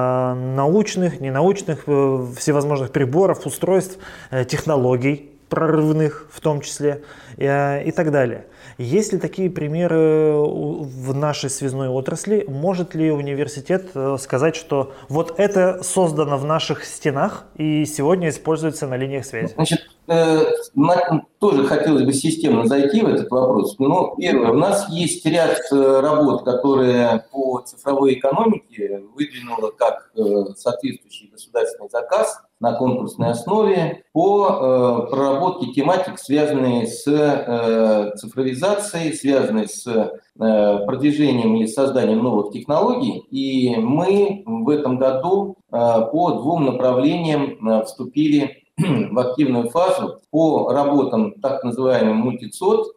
научных, ненаучных, всевозможных приборов, устройств, технологий прорывных в том числе и так далее. Есть ли такие примеры в нашей связной отрасли? Может ли университет сказать, что вот это создано в наших стенах и сегодня используется на линиях связи? Значит, э, тоже хотелось бы системно зайти в этот вопрос. Ну, первое, у нас есть ряд работ, которые по цифровой экономике выдвинула как э, соответствующий государственный заказ на конкурсной основе по э, проработке тематик, связанные с э, цифровизацией, связанные с э, продвижением и созданием новых технологий. И мы в этом году э, по двум направлениям э, вступили в активную фазу по работам так называемым мультицод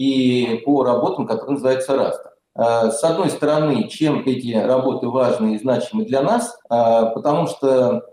и по работам, которые называются Раста. С одной стороны, чем эти работы важны и значимы для нас, потому что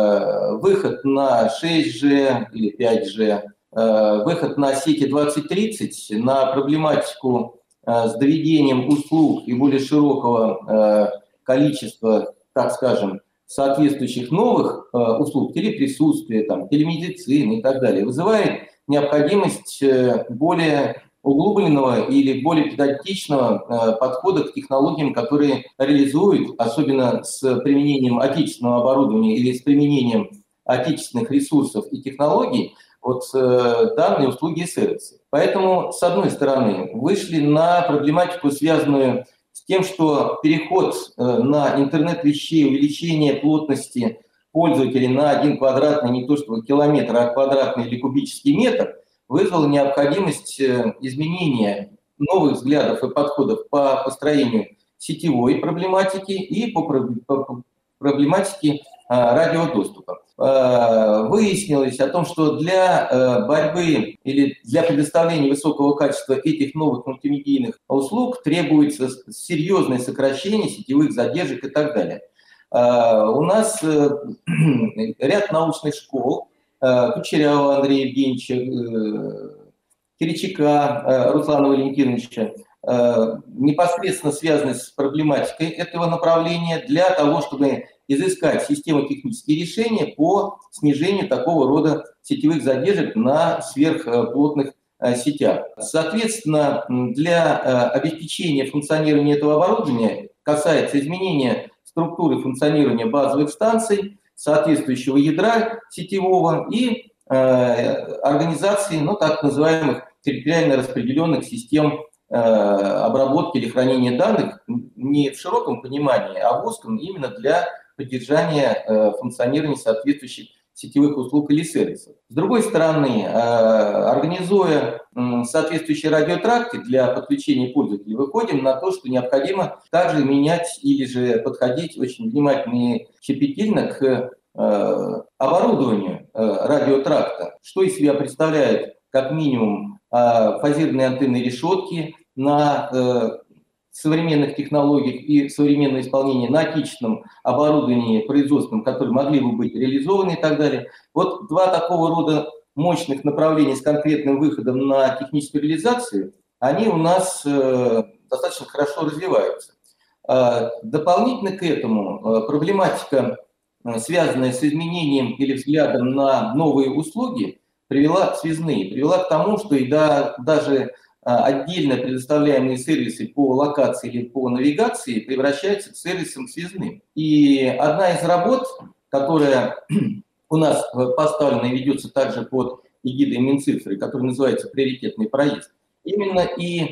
выход на шесть джи или пять джи, выход на сети двадцать тридцать, на проблематику с доведением услуг и более широкого количества, так скажем, соответствующих новых услуг, телеприсутствия, там, телемедицины и так далее, вызывает необходимость более углубленного или более педагогичного подхода к технологиям, которые реализуют, особенно с применением отечественного оборудования или с применением отечественных ресурсов и технологий, вот данные услуги и сервисы. Поэтому, с одной стороны, вышли на проблематику, связанную с тем, что переход на интернет вещей, увеличение плотности пользователей на один квадратный, не то что километр, а квадратный или кубический метр, вызвало необходимость изменения новых взглядов и подходов по построению сетевой проблематики и по проблематике радиодоступа. Выяснилось о том, что для борьбы или для предоставления высокого качества этих новых мультимедийных услуг требуется серьезное сокращение сетевых задержек и так далее. У нас ряд научных школ, Кучерявого Андрея Евгеньевича, Киричака Руслана Валентиновича, непосредственно связаны с проблематикой этого направления для того, чтобы изыскать системно-технические решения по снижению такого рода сетевых задержек на сверхплотных сетях. Соответственно, для обеспечения функционирования этого оборудования касается изменения структуры функционирования базовых станций, соответствующего ядра сетевого и э, организации, ну, так называемых территориально распределенных систем э, обработки или хранения данных не в широком понимании, а в узком именно для поддержания э, функционирования соответствующих сетевых услуг или сервисов. С другой стороны, э, организуя э, соответствующие радиотракты для подключения пользователей, выходим на то, что необходимо также менять или же подходить очень внимательно и щепетильно к э, оборудованию э, радиотракта, что из себя представляет как минимум э, фазированные антенные решетки на э, современных технологиях и современное исполнение на отечественном оборудовании производственном, которые могли бы быть реализованы и так далее. Вот два такого рода мощных направления с конкретным выходом на техническую реализацию, они у нас э, достаточно хорошо развиваются. Э, дополнительно к этому э, проблематика, э, связанная с изменением или взглядом на новые услуги, привела, связные, привела к тому, что и да, даже отдельно предоставляемые сервисы по локации или по навигации превращаются к сервисам связным. И одна из работ, которая у нас поставлена и ведется также под эгидой Минцифры, которая называется «Приоритетный проезд», именно и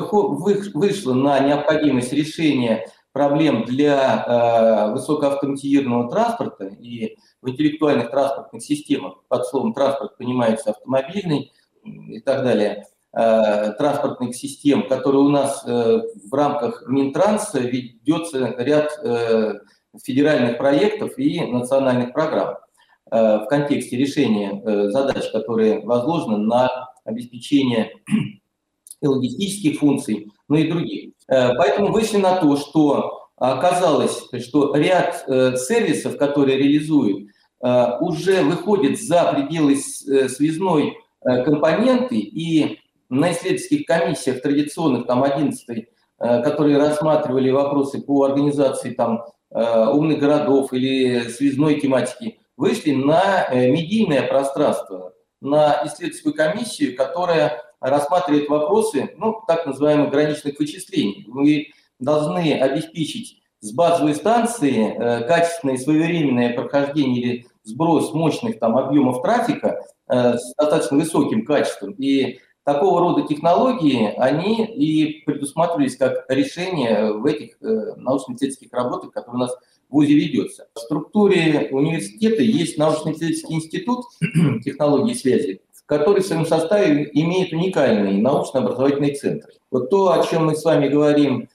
вышла на необходимость решения проблем для высокоавтоматизированного транспорта, и в интеллектуальных транспортных системах под словом «транспорт» понимается автомобильный и так далее, транспортных систем, которые у нас в рамках Минтранса ведется ряд федеральных проектов и национальных программ в контексте решения задач, которые возложены на обеспечение и логистических функций, но и других. Поэтому вышли на то, что оказалось, что ряд сервисов, которые реализуют, уже выходят за пределы связной компоненты, и на исследовательских комиссиях традиционных, там, одиннадцатой, которые рассматривали вопросы по организации там, умных городов или связной тематики, вышли на медийное пространство, на исследовательскую комиссию, которая рассматривает вопросы, ну, так называемых граничных вычислений. Вы должны обеспечить с базовой станции качественное и своевременное прохождение или сброс мощных там, объемов трафика с достаточно высоким качеством. И такого рода технологии, они и предусматривались как решение в этих э, научно-исследовательских работах, которые у нас в ВУЗе ведется. В структуре университета есть научно-исследовательский институт технологий связи, который в своем составе имеет уникальный научно-образовательный центр. Вот то, о чем мы с вами говорим,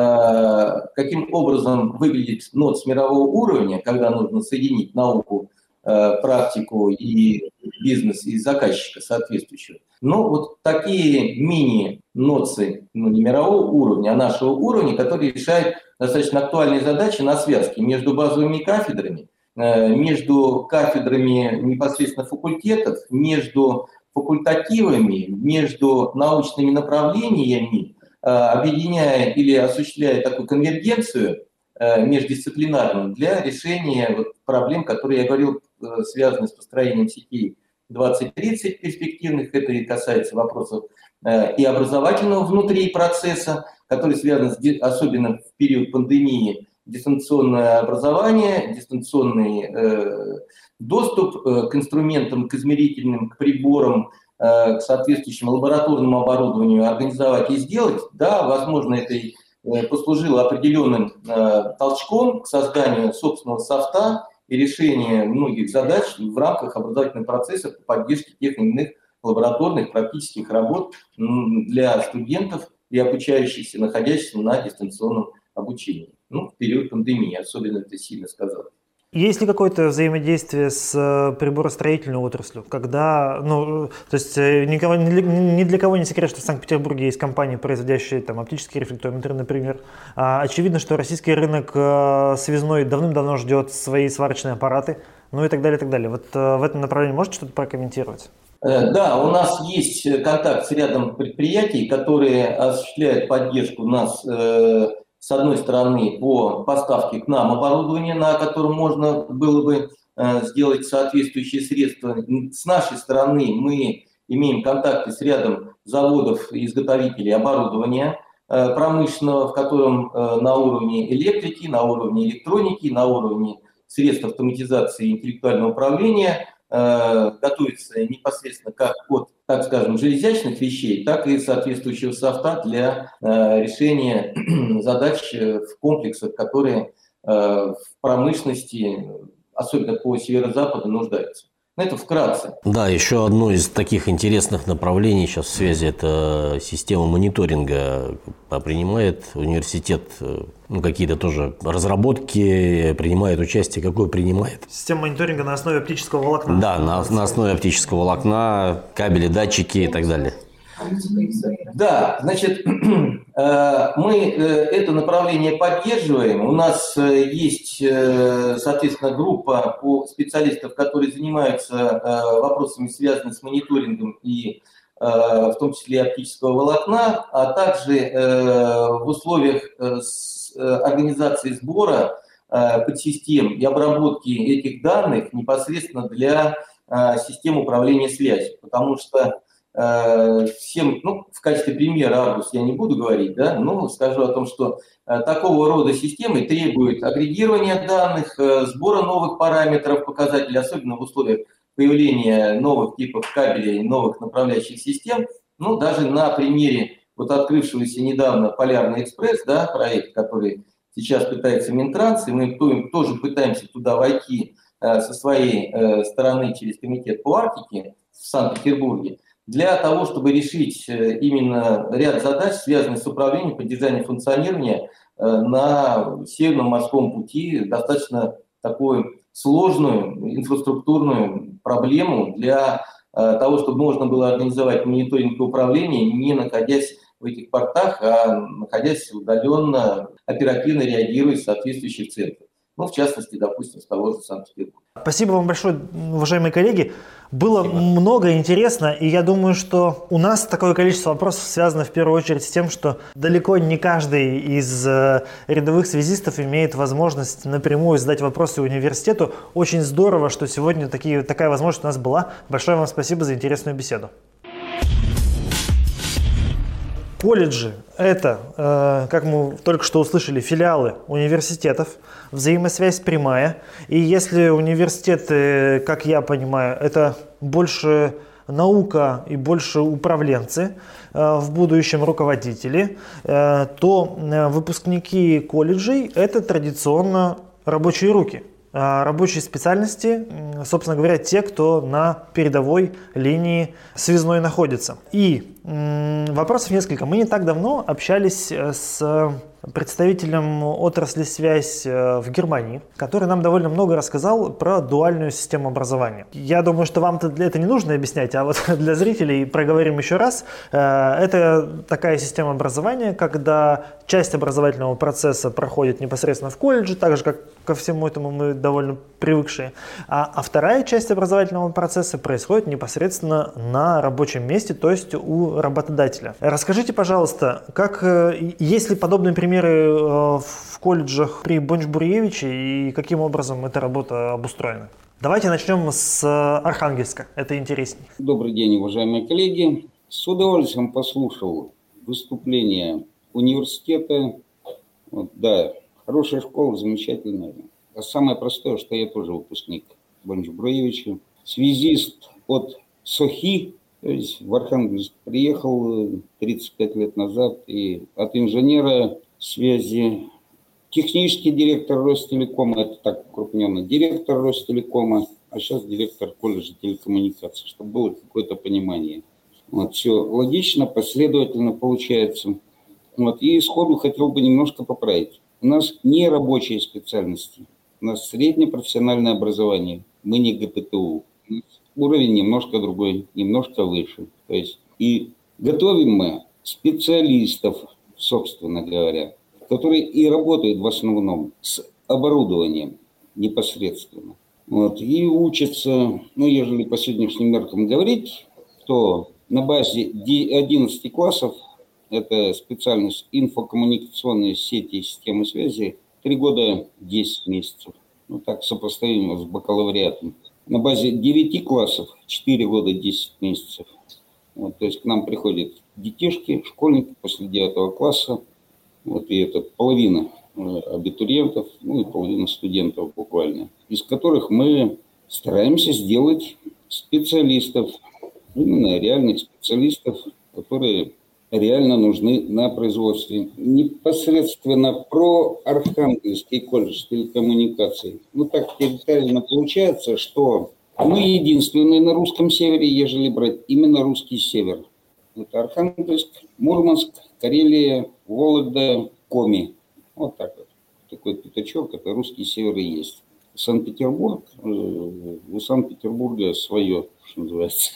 э, каким образом выглядит НОТС мирового уровня, когда нужно соединить науку, практику и бизнес, и заказчика соответствующего. Ну, вот такие мини-ноцы, ну, не мирового уровня, а нашего уровня, которые решают достаточно актуальные задачи на связке между базовыми кафедрами, между кафедрами непосредственно факультетов, между факультативами, между научными направлениями, объединяя или осуществляя такую конвергенцию междисциплинарную для решения вот проблем, которые я говорил, связаны с построением сетей двадцать тридцать перспективных. Это и касается вопросов и образовательного внутри процесса, который связан с, особенно в период пандемии, дистанционное образование, дистанционный э, доступ э, к инструментам, к измерительным, к приборам, э, к соответствующему лабораторному оборудованию организовать и сделать. Да, возможно, это и послужило определенным э, толчком к созданию собственного софта и решению многих задач в рамках образовательных процессов по поддержке тех или иных лабораторных, практических работ для студентов и обучающихся, находящихся на дистанционном обучении. Ну, в период пандемии особенно это сильно сказалось. Есть ли какое-то взаимодействие с приборостроительной отраслью, когда, ну, то есть никого, ни для кого не секрет, что в Санкт-Петербурге есть компании, производящие там оптические рефлектометры, например. А, очевидно, что российский рынок связной давным-давно ждет свои сварочные аппараты, ну и так далее, и так далее. Вот в этом направлении можете что-то прокомментировать? Да, у нас есть контакт с рядом предприятий, которые осуществляют поддержку нас, с одной стороны, по поставке к нам оборудования, на котором можно было бы сделать соответствующие средства. С нашей стороны мы имеем контакты с рядом заводов и изготовителей оборудования промышленного, в котором на уровне электрики, на уровне электроники, на уровне средств автоматизации и интеллектуального управления готовится непосредственно как от, так скажем, железячных вещей, так и соответствующего софта для э, решения задач в комплексах, которые э, в промышленности, особенно по северо-западу, нуждаются. Это вкратце. Да, еще одно из таких интересных направлений сейчас в связи – это система мониторинга. Принимает университет ну, какие-то тоже разработки, принимает участие, какое принимает? Система мониторинга на основе оптического волокна. Да, на, на основе оптического волокна, кабели, датчики и так далее. Да, значит, мы это направление поддерживаем. У нас есть, соответственно, группа специалистов, которые занимаются вопросами, связанными с мониторингом и в том числе оптического волокна, а также в условиях организации сбора подсистем и обработки этих данных непосредственно для систем управления связью, потому что всем, ну, в качестве примера Аргус я не буду говорить, да, но скажу о том, что такого рода системы требуют агрегирования данных, сбора новых параметров, показателей, особенно в условиях появления новых типов кабелей, новых направляющих систем. Ну, даже на примере вот открывшегося недавно Полярный экспресс, да, проект, который сейчас пытается Минтранс, и мы тоже пытаемся туда войти со своей стороны через комитет по Арктике в Санкт-Петербурге, для того, чтобы решить именно ряд задач, связанных с управлением, поддержанием функционирования на Северном морском пути, достаточно такую сложную инфраструктурную проблему для того, чтобы можно было организовать мониторинг и управление, не находясь в этих портах, а находясь удаленно, оперативно реагируя в соответствующих центрах. Ну, в частности, допустим, с того же Санкт-Петербурга. Спасибо вам большое, уважаемые коллеги. Было Спасибо. Много интересно, и я думаю, что у нас такое количество вопросов связано в первую очередь с тем, что далеко не каждый из рядовых связистов имеет возможность напрямую задать вопросы университету. Очень здорово, что сегодня такие, такая возможность у нас была. Большое вам спасибо за интересную беседу. Колледжи – это, как мы только что услышали, филиалы университетов, взаимосвязь прямая. И если университеты, как я понимаю, это больше наука и больше управленцы, в будущем руководители, то выпускники колледжей – это традиционно рабочие руки. Рабочие специальности, собственно говоря, те, кто на передовой линии связной находится. И м, вопросов несколько. Мы не так давно общались с представителем отрасли связь в Германии, который нам довольно много рассказал про дуальную систему образования. Я думаю, что вам-то для этого не нужно объяснять, а вот для зрителей проговорим еще раз. Это такая система образования, когда часть образовательного процесса проходит непосредственно в колледже, так же, как ко всему этому мы довольно привыкшие. А, а вторая часть образовательного процесса происходит непосредственно на рабочем месте, то есть у работодателя. Расскажите, пожалуйста, как, есть ли подобные примеры в колледжах при Бонч-Бруевиче и каким образом эта работа обустроена? Давайте начнем с Архангельска, это интереснее. Добрый день, уважаемые коллеги. С удовольствием послушал выступление университета. Вот, да, хорошая школа, замечательная. А самое простое, что я тоже выпускник Бонч-Бруевича, связист от СОХИ, то есть в Архангельск приехал тридцать пять лет назад, и от инженера связи технический директор Ростелекома, это так укрупненно, директор Ростелекома, а сейчас директор колледжа телекоммуникаций, чтобы было какое-то понимание. Вот, все логично, последовательно получается. Вот, и сходу хотел бы немножко поправить. У нас не рабочие специальности, у нас среднее профессиональное образование, мы не ГПТУ. Уровень немножко другой, немножко выше. То есть и готовим мы специалистов, собственно говоря, которые и работают в основном с оборудованием непосредственно. Вот, и учатся, ну, ежели по сегодняшним меркам говорить, то на базе одиннадцати классов, это специальность инфокоммуникационные сети и системы связи, три года десять месяцев. Ну, так сопоставимо с бакалавриатом. На базе девяти классов четыре года десять месяцев. Вот, то есть к нам приходят детишки, школьники после девятого класса. Вот, и это половина абитуриентов, ну и половина студентов буквально, из которых мы стараемся сделать специалистов, именно реальных специалистов, которые реально нужны на производстве. Непосредственно про Архангельский колледж телекоммуникаций. Ну так территориально получается, что мы единственные на русском севере, ежели брать именно русский север. Это Архангельск, Мурманск, Карелия, Вологда, Коми. Вот так вот. Такой пятачок, это русский север и есть. Санкт-Петербург, у Санкт-Петербурга свое, что называется.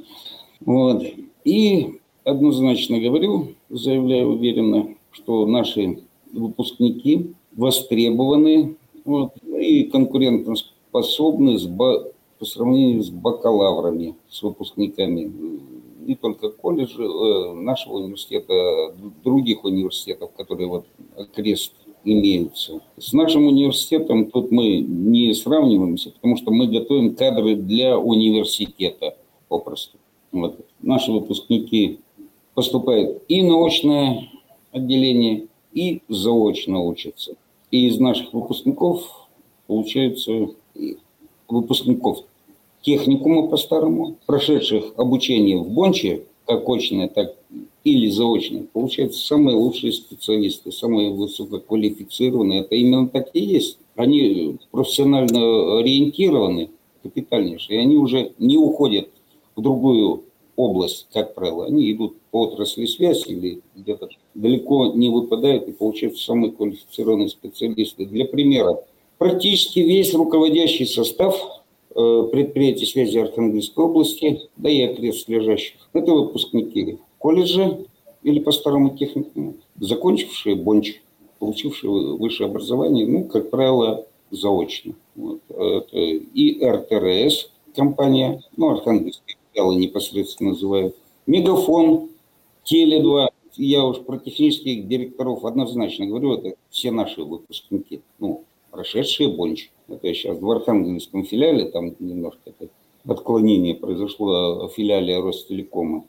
Вот. И однозначно говорю, заявляю уверенно, что наши выпускники востребованы, вот, и конкурентоспособны с, по сравнению с бакалаврами, с выпускниками не только колледжа, нашего университета, других университетов, которые вот окрест имеются. С нашим университетом тут мы не сравниваемся, потому что мы готовим кадры для университета попросту. Вот. Наши выпускники поступают и на очное отделение, и заочно учатся. И из наших выпускников получается выпускников техникума по-старому, прошедших обучение в Бонче, как очное, так или заочное, получаются самые лучшие специалисты, самые высококвалифицированные. Это именно так и есть. Они профессионально ориентированы, капитальнейшие, и они уже не уходят в другую область, как правило. Они идут по отрасли связи или где-то далеко не выпадают и получаются самые квалифицированные специалисты. Для примера, практически весь руководящий состав предприятий связи Архангельской области, да и окрест лежащих, это выпускники колледжа или по-старому техникуму, закончившие Бонч, получившие высшее образование, ну, как правило, заочно. Вот. Это и эр тэ эр эс компания, ну, Архангельские филиалы непосредственно называют, Мегафон, Теле два. Я уж про технических директоров однозначно говорю, это все наши выпускники, ну, прошедшие Бонч. Это сейчас в Архангельском филиале, там немножко отклонение произошло в филиале Ростелекома.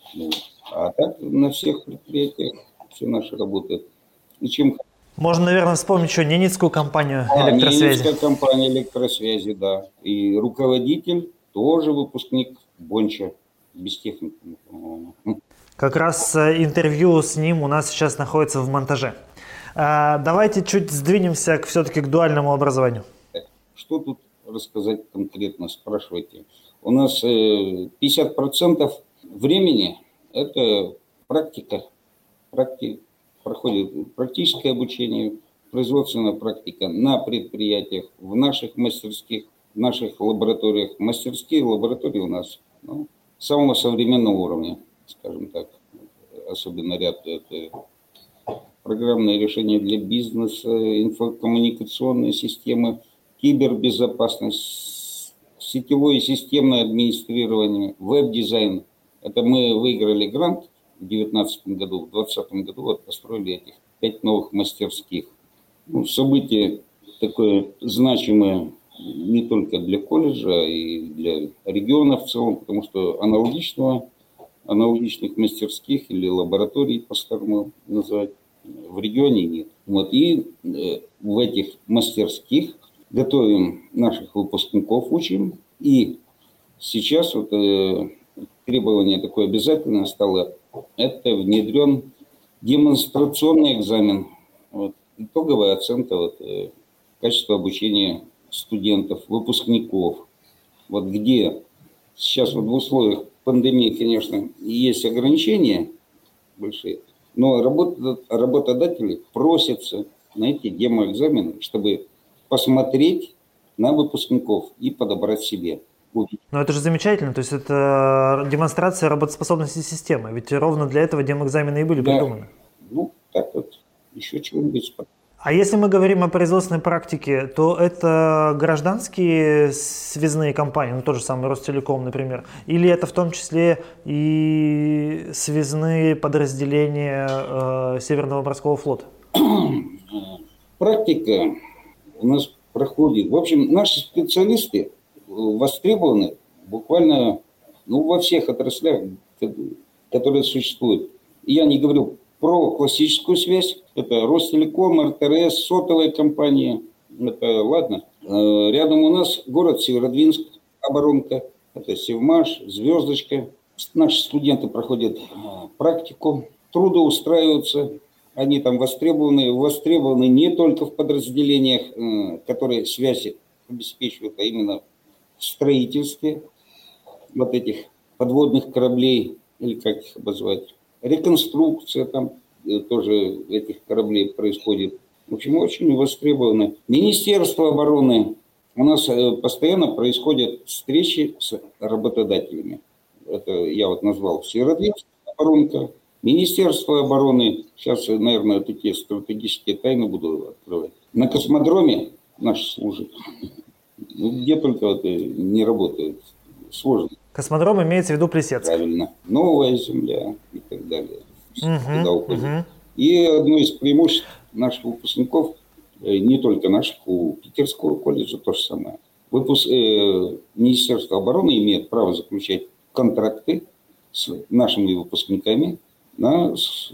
А так на всех предприятиях все наши работают. И чем... Можно, наверное, вспомнить еще Ненецкую компанию а, электросвязи. Ненецкая компания электросвязи, да. И руководитель тоже выпускник Бонча, без техники. Как раз интервью с ним у нас сейчас находится в монтаже. Давайте чуть сдвинемся к, все-таки к дуальному образованию. Что тут рассказать конкретно, спрашивайте. У нас пятьдесят процентов времени – это практика. Практи... Проходит практическое обучение, производственная практика на предприятиях, в наших мастерских, в наших лабораториях. Мастерские лаборатории у нас ну, самого современного уровня, скажем так. Особенно ряд это программные решения для бизнеса, инфокоммуникационные системы, кибербезопасность, сетевое и системное администрирование, веб-дизайн. Это мы выиграли грант в две тысячи девятнадцатом году, в две тысячи двадцатом году вот построили этих пять новых мастерских. Ну, событие такое значимое не только для колледжа и для региона в целом, потому что аналогичного, аналогичных мастерских или лабораторий, по-старому называть, в регионе нет. Вот, и э, в этих мастерских готовим наших выпускников, учим. И сейчас вот, э, требование такое обязательное стало, это внедрен демонстрационный экзамен. Вот, итоговая оценка вот, э, качества обучения студентов, выпускников. вот где сейчас вот в условиях пандемии, конечно, есть ограничения большие, но работа, работодатели просятся на эти демоэкзамены, чтобы посмотреть на выпускников и подобрать себе. Ну это же замечательно, то есть это демонстрация работоспособности системы, ведь ровно для этого демэкзамены и были да. придуманы. Ну, так вот, еще чего-нибудь. А если мы говорим о производственной практике, то это гражданские связные компании, ну тот же самый Ростелеком, например, или это в том числе и связные подразделения э, Северного морского флота? Практика у нас проходит. В общем, наши специалисты востребованы буквально ну, во всех отраслях, которые существуют. И я не говорю про классическую связь. Это Ростелеком, эр тэ эр эс, сотовые компании. Это ладно. Рядом у нас город Северодвинск, оборонка. Это Севмаш, Звездочка. Наши студенты проходят практику, трудоустраиваются. Они там востребованы. Востребованы не только в подразделениях, которые связи обеспечивают, а именно в строительстве вот этих подводных кораблей, или как их обозвать, реконструкция там тоже этих кораблей происходит. В общем, очень востребованы. Министерство обороны. У нас постоянно происходят встречи с работодателями. Это я вот назвал Северодвинск, оборонка. Министерство обороны. Сейчас, наверное, такие стратегические тайны буду открывать. На космодроме наши служат. Ну, где только вот не работает. Сложно. Космодром имеется в виду Плесецк. Правильно. Новая земля и так далее. Угу, Туда уходит. угу. И одно из преимуществ наших выпускников, не только наших, у Питерского колледжа то же самое. Выпуск... Министерство обороны имеет право заключать контракты с нашими выпускниками на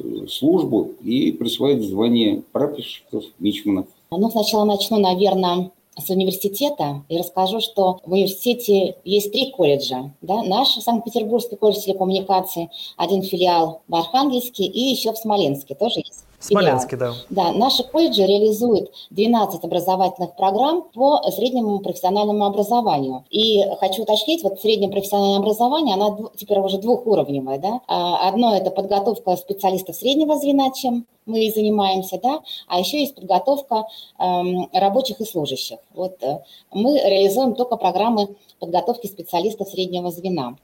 службу и присваивать звание прапорщиков, мичманов. Ну, сначала начну, наверное, с университета и расскажу, что в университете есть три колледжа. Да? Наш Санкт-Петербургский колледж телекоммуникаций, один филиал в Архангельске и еще в Смоленске тоже есть. В Смоленске, да. Да, наши колледжи реализуют двенадцать образовательных программ по среднему профессиональному образованию. И хочу уточнить, вот среднее профессиональное образование, оно теперь уже двухуровневое. Да? Одно – это подготовка специалистов среднего звена, чем мы и занимаемся, да, а еще есть подготовка э, рабочих и служащих. Вот э, мы реализуем только программы подготовки специалистов среднего звена.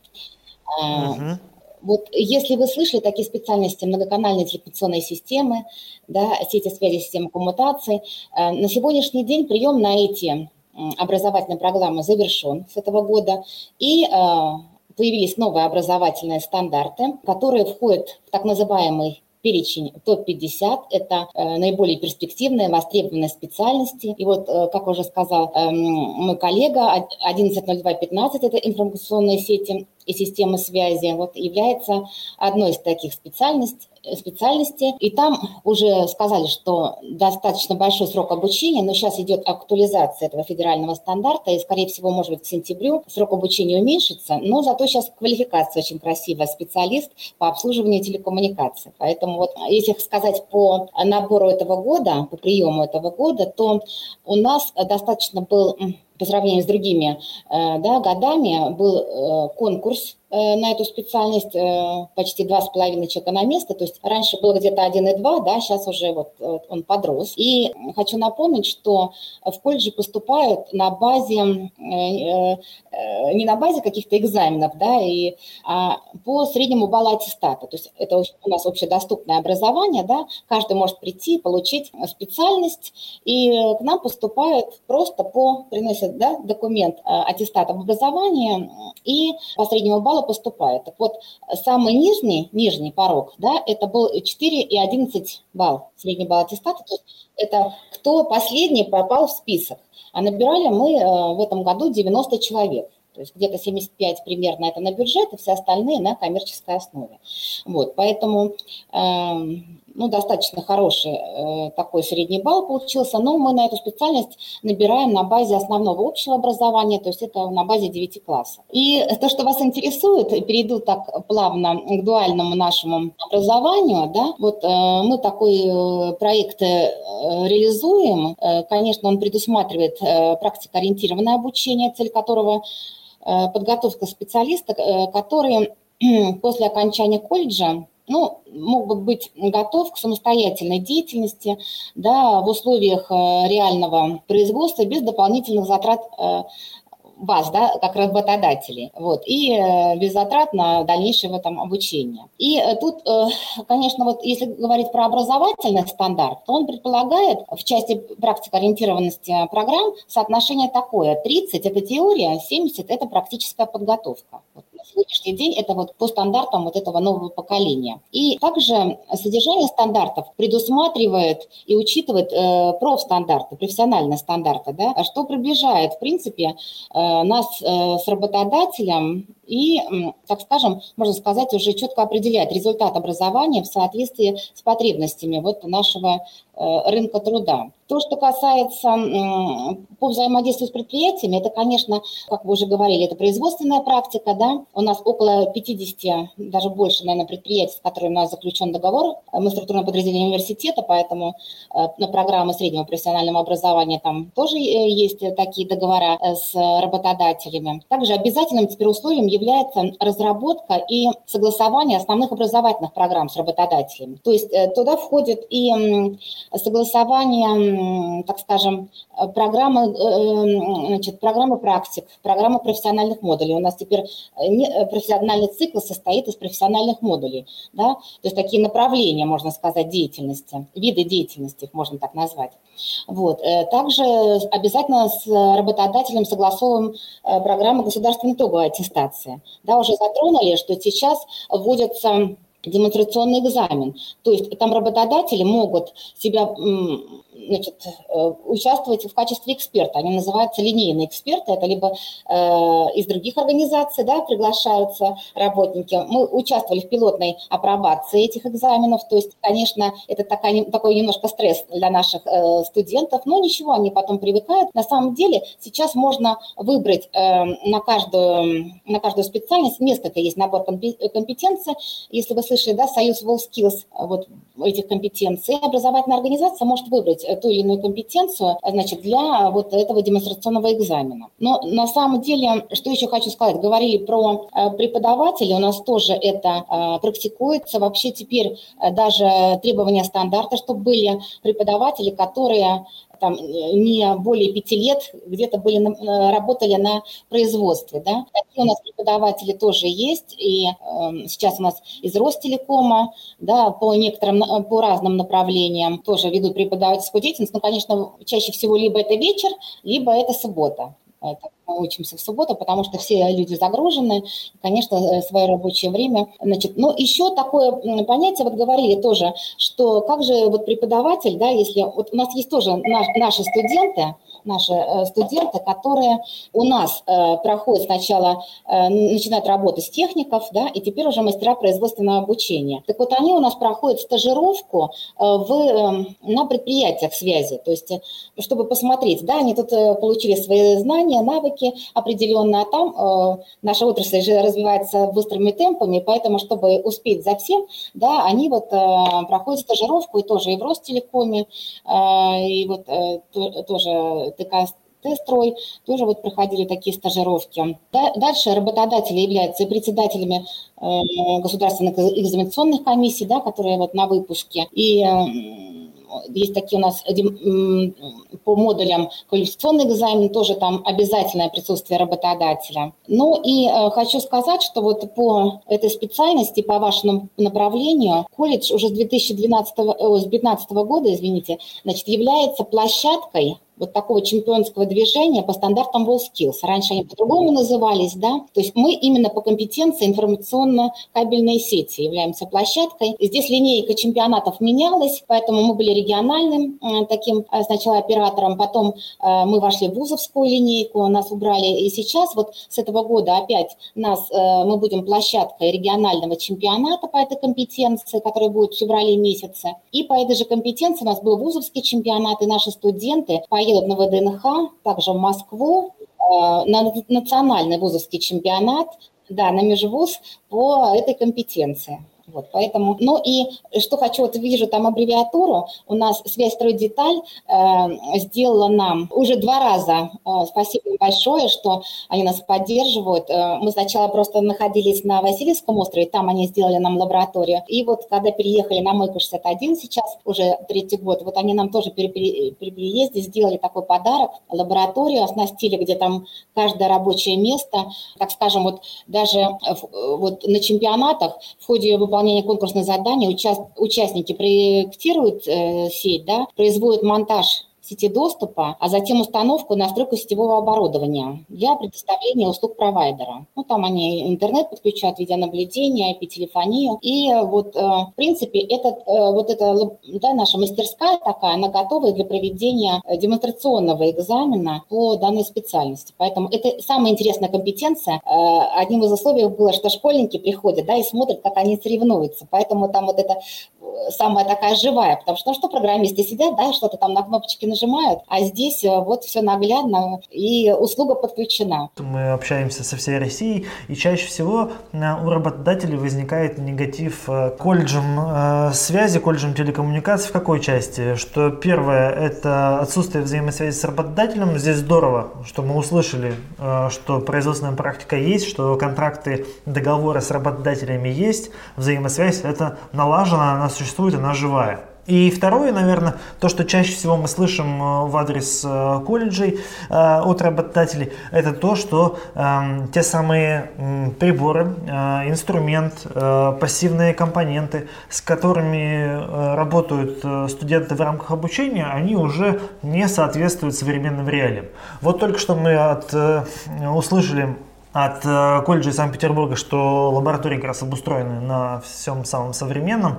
Э, угу. Вот если вы слышали такие специальности, многоканальные телекоммуникационные системы, да, сети связи, системы коммутации, э, на сегодняшний день прием на эти образовательные программы завершен с этого года, и э, появились новые образовательные стандарты, которые входят в так называемый перечень топ пятьдесят, это э, наиболее перспективные, востребованные специальности. И вот, э, как уже сказал э, мой коллега, одиннадцать ноль два пятнадцать, это информационные сети и системы связи, вот, является одной из таких специальностей, специальностей. И там уже сказали, что достаточно большой срок обучения, но сейчас идет актуализация этого федерального стандарта, и, скорее всего, может быть, к сентябрю срок обучения уменьшится, но зато сейчас квалификация очень красивая, специалист по обслуживанию телекоммуникаций. Поэтому вот, если сказать по набору этого года, по приему этого года, то у нас достаточно был, по сравнению с другими да, годами, был конкурс на эту специальность, почти два с половиной человека на место, то есть раньше было где-то один и два, да, сейчас уже вот он подрос. И хочу напомнить, что в колледжи поступают на базе, не на базе каких-то экзаменов, да, и, а по среднему баллу аттестата, то есть это у нас общедоступное образование, да, каждый может прийти, получить специальность, и к нам поступают просто по, приносят, да, документ аттестат об образовании, и по среднему баллу поступает. Так вот, самый нижний, нижний порог, да, это был четыре и одиннадцать балл, средний балл аттестата, то есть это кто последний попал в список. А набирали мы в этом году девяносто человек. То есть где-то семьдесят пять примерно это на бюджет, и все остальные на коммерческой основе. Вот, поэтому э, ну, достаточно хороший э, такой средний балл получился, но мы на эту специальность набираем на базе основного общего образования, то есть это на базе девяти классов. И то, что вас интересует, перейду так плавно к дуальному нашему образованию, да, вот э, мы такой проект э, реализуем, э, конечно, он предусматривает э, практикоориентированное обучение, цель которого подготовка специалистов, которые после окончания колледжа ну, мог бы быть готов к самостоятельной деятельности, да, в условиях реального производства без дополнительных затрат вас, да, как работодателей, вот, и э, без затрат на дальнейшее в этом обучение. И э, тут, э, конечно, вот если говорить про образовательный стандарт, то он предполагает в части практикоориентированности программ соотношение такое: тридцать – это теория, семьдесят – это практическая подготовка. Вот, на сегодняшний день это вот по стандартам вот этого нового поколения. И также содержание стандартов предусматривает и учитывает э, профстандарты, профессиональные стандарты, да, что приближает, в принципе, э, нас э, с работодателем и, так скажем, можно сказать, уже четко определяет результат образования в соответствии с потребностями вот нашего э, рынка труда. То, что касается э, по взаимодействию с предприятиями, это, конечно, как вы уже говорили, это производственная практика, да, у нас около пятьдесят, даже больше, наверное, предприятий, с которыми у нас заключен договор. Мы структурное подразделение университета, поэтому э, на программы среднего профессионального образования там тоже есть такие договора с работодателями. Также обязательным теперь условием является разработка и согласование основных образовательных программ с работодателями. То есть туда входит и согласование, так скажем, программы, значит, программы практик, программы профессиональных модулей. У нас теперь профессиональный цикл состоит из профессиональных модулей. Да? То есть такие направления, можно сказать, деятельности, виды деятельности, их можно так назвать. Вот. Также обязательно с работодателем согласовываем программу государственной итоговой аттестации. Да, уже затронули, что сейчас вводится демонстрационный экзамен. То есть там работодатели могут себя, значит, участвовать в качестве эксперта. Они называются линейные эксперты. Это либо э, из других организаций, да, приглашаются работники. Мы участвовали в пилотной апробации этих экзаменов. То есть, конечно, это такая, такой немножко стресс для наших э, студентов, но ничего, они потом привыкают. На самом деле сейчас можно выбрать э, на, каждую, на каждую специальность, несколько есть набор компетенций. Если вы слышали, да, Союз WorldSkills, вот этих компетенций, образовательная организация может выбрать ту или иную компетенцию, значит, для вот этого демонстрационного экзамена. Но на самом деле, что еще хочу сказать, говорили про преподавателей, у нас тоже это практикуется. Вообще теперь даже требования стандарта, чтобы были преподаватели, которые там не более пяти лет где-то были, работали на производстве, да. Такие у нас преподаватели тоже есть, и э, сейчас у нас из Ростелекома, да, по некоторым, по разным направлениям тоже ведут преподавательскую деятельность, но, конечно, чаще всего либо это вечер, либо это суббота. Это мы учимся в субботу, потому что все люди загружены, конечно, свое рабочее время. Значит, но еще такое понятие, вот говорили тоже, что как же вот преподаватель, да, если вот у нас есть тоже наш, наши студенты, наши э, студенты, которые у нас э, проходят сначала, э, начинают работать с техников, да, и теперь уже мастера производственного обучения. Так вот, они у нас проходят стажировку э, в, э, на предприятиях связи, то есть, э, чтобы посмотреть, да, они тут э, получили свои знания, навыки определенные, а там э, наша отрасль же развивается быстрыми темпами, поэтому, чтобы успеть за всем, да, они вот э, проходят стажировку и тоже и в Ростелекоме, э, и вот э, то, тоже ТК Т-строй, тоже вот проходили такие стажировки. Дальше работодатели являются председателями э, государственных экзаменационных комиссий, да, которые вот на выпуске. И э, есть такие у нас по модулям квалификационный экзамен, тоже там обязательное присутствие работодателя. Ну и э, хочу сказать, что вот по этой специальности, по вашему направлению, колледж уже с две тысячи двенадцатого, э, с две тысячи пятнадцатого года, извините, значит, является площадкой вот такого чемпионского движения по стандартам WorldSkills. Раньше они по-другому назывались, да. То есть мы именно по компетенции информационно-кабельной сети являемся площадкой. Здесь линейка чемпионатов менялась, поэтому мы были региональным э, таким э, сначала оператором, потом э, мы вошли в вузовскую линейку, нас убрали. И сейчас вот с этого года опять нас, э, мы будем площадкой регионального чемпионата по этой компетенции, который будет в феврале месяце. И по этой же компетенции у нас был вузовский чемпионат, и наши студенты поедут на вэ дэ эн ха, также в Москву, на национальный вузовский чемпионат, да, на межвуз по этой компетенции. Вот, поэтому, ну и что хочу, вот вижу там аббревиатуру, у нас Связьстройдеталь э, сделала нам уже два раза, э, спасибо им большое, что они нас поддерживают. Э, мы сначала просто находились на Васильевском острове, там они сделали нам лабораторию, и вот когда переехали на Мойку шестьдесят один сейчас, уже третий год, вот они нам тоже при, при, при переезде сделали такой подарок, лабораторию оснастили, где там каждое рабочее место, так скажем, вот даже вот на чемпионатах в ходе выполнения конкурсных заданий уча- участники проектируют э, сеть, да, производят монтаж сети доступа, а затем установку и настройку сетевого оборудования для предоставления услуг провайдера. Ну, там они интернет подключают, видеонаблюдение, ай пи-телефонию. И вот, э, в принципе, этот, э, вот эта да, наша мастерская такая, она готова для проведения демонстрационного экзамена по данной специальности. Поэтому это самая интересная компетенция. Э, одним из условий было, что школьники приходят, да, и смотрят, как они соревнуются. Поэтому там вот это самая такая живая, потому что, ну, что программисты сидят, да, что-то там на кнопочки нажимают, а здесь вот все наглядно, и услуга подключена. Мы общаемся со всей Россией, и чаще всего у работодателей возникает негатив к колледжам связи, колледжам телекоммуникаций в какой части? Что первое – это отсутствие взаимосвязи с работодателем. Здесь здорово, что мы услышали, что производственная практика есть, что контракты, договоры с работодателями есть, взаимосвязь это налажена, она существует, она живая. И второе, наверное, то, что чаще всего мы слышим в адрес колледжей э, от работодателей, это то, что э, те самые э, приборы, э, инструмент, э, пассивные компоненты, с которыми э, работают студенты в рамках обучения, они уже не соответствуют современным реалиям. Вот только что мы от, э, услышали от э, колледжа Санкт-Петербурга, что лаборатории как раз обустроены на всем самом современном.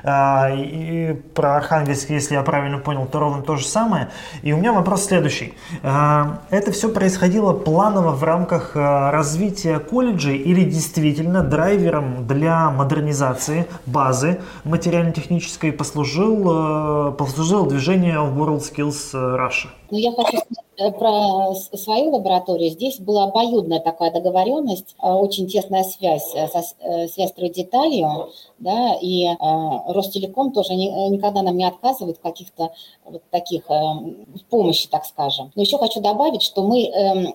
Э, и про Архангельск, если я правильно понял, то ровно то же самое. И у меня вопрос следующий. Э, это все происходило планово в рамках э, развития колледжей или действительно драйвером для модернизации базы материально-технической послужил, э, послужило движение WorldSkills Russia? Ну, я хочу сказать про свою лабораторию. Здесь была обоюдная такая договоренность, очень тесная связь со Связьстройдеталью, да, и э, Ростелеком тоже не, никогда нам не отказывает в каких-то вот таких э, помощи, так скажем. Но еще хочу добавить, что мы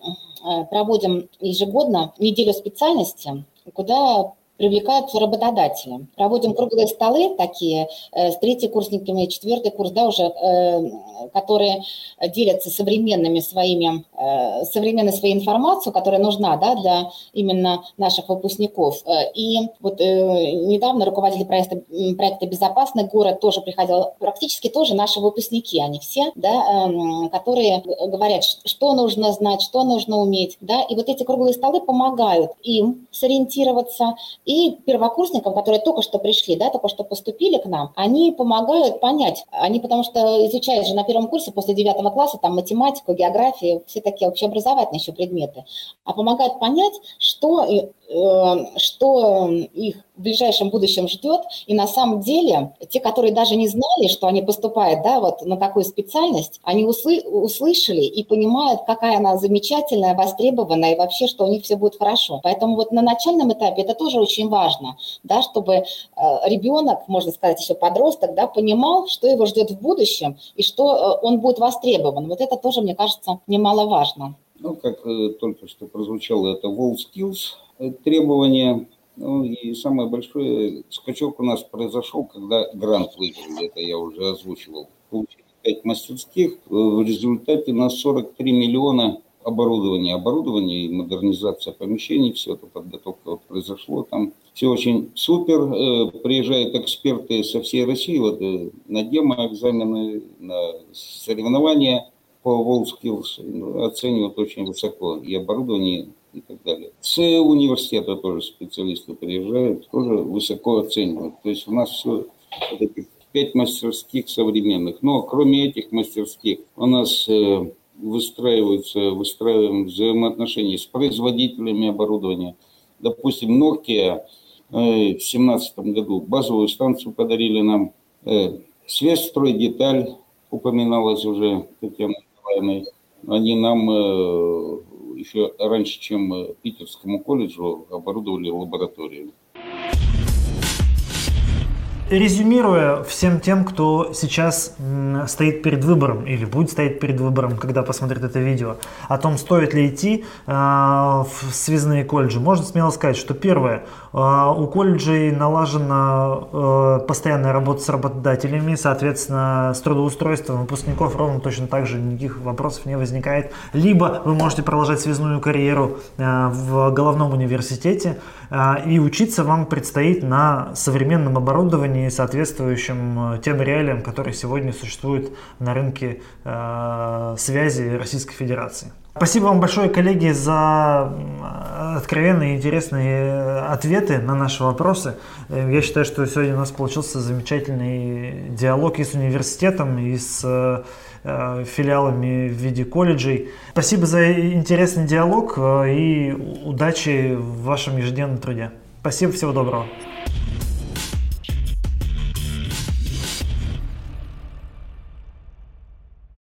э, проводим ежегодно неделю специальности, куда привлекаются работодатели. Проводим круглые столы такие э, с третьекурсниками, четвертый курс, да, уже, э, которые делятся современными своими, э, современной своей информацией, которая нужна, да, для именно наших выпускников. И вот э, недавно руководитель проекта, проекта «Безопасный город» тоже приходил, практически тоже наши выпускники, они все, да, э, которые говорят, что нужно знать, что нужно уметь. Да, и вот эти круглые столы помогают им сориентироваться. И первокурсникам, которые только что пришли, да, только что поступили к нам, они помогают понять. Они потому что изучают же на первом курсе после девятого класса там математику, географию, все такие общеобразовательные еще предметы. А помогают понять, что, э, что их в ближайшем будущем ждет. И на самом деле те, которые даже не знали, что они поступают, да, вот на такую специальность, они усл- услышали и понимают, какая она замечательная, востребованная и вообще, что у них все будет хорошо. Поэтому вот на начальном этапе это тоже очень важно, да, чтобы э, ребенок, можно сказать, еще подросток, да, понимал, что его ждет в будущем и что э, он будет востребован. Вот это тоже, мне кажется, немаловажно. Ну, как э, только что прозвучало, это WorldSkills э, требования. Ну, и самый большой скачок у нас произошел, когда грант выиграли, это я уже озвучивал. Получили пять мастерских, в результате на сорок три миллиона оборудования, оборудование и модернизация помещений, все это подготовка вот произошло там. Все очень супер, приезжают эксперты со всей России вот, на демо-экзамены, на соревнования по WorldSkills, оценивают очень высоко и оборудование, и так далее. С университета тоже специалисты приезжают, тоже высоко оценивают. То есть у нас все вот этих пять мастерских современных. Но кроме этих мастерских у нас э, выстраиваются, выстраиваем взаимоотношения с производителями оборудования. Допустим, Nokia э, в две тысячи семнадцатом году базовую станцию подарили нам. Э, Связьстройдеталь упоминалась уже Татьяной Николаевной. Они нам э, еще раньше, чем Питерскому колледжу, оборудовали лабораторию. Резюмируя всем тем, кто сейчас стоит перед выбором или будет стоять перед выбором, когда посмотрит это видео, о том, стоит ли идти э, в связные колледжи, можно смело сказать, что первое, э, у колледжей налажена э, постоянная работа с работодателями, соответственно, с трудоустройством выпускников ровно точно так же никаких вопросов не возникает. Либо вы можете продолжать связную карьеру э, в головном университете, э, и учиться вам предстоит на современном оборудовании, соответствующим тем реалиям, которые сегодня существуют на рынке э, связи Российской Федерации. Спасибо вам большое, коллеги, за откровенные и интересные ответы на наши вопросы. Я считаю, что сегодня у нас получился замечательный диалог и с университетом, и с э, филиалами в виде колледжей. Спасибо за интересный диалог и удачи в вашем ежедневном труде. Спасибо, всего доброго.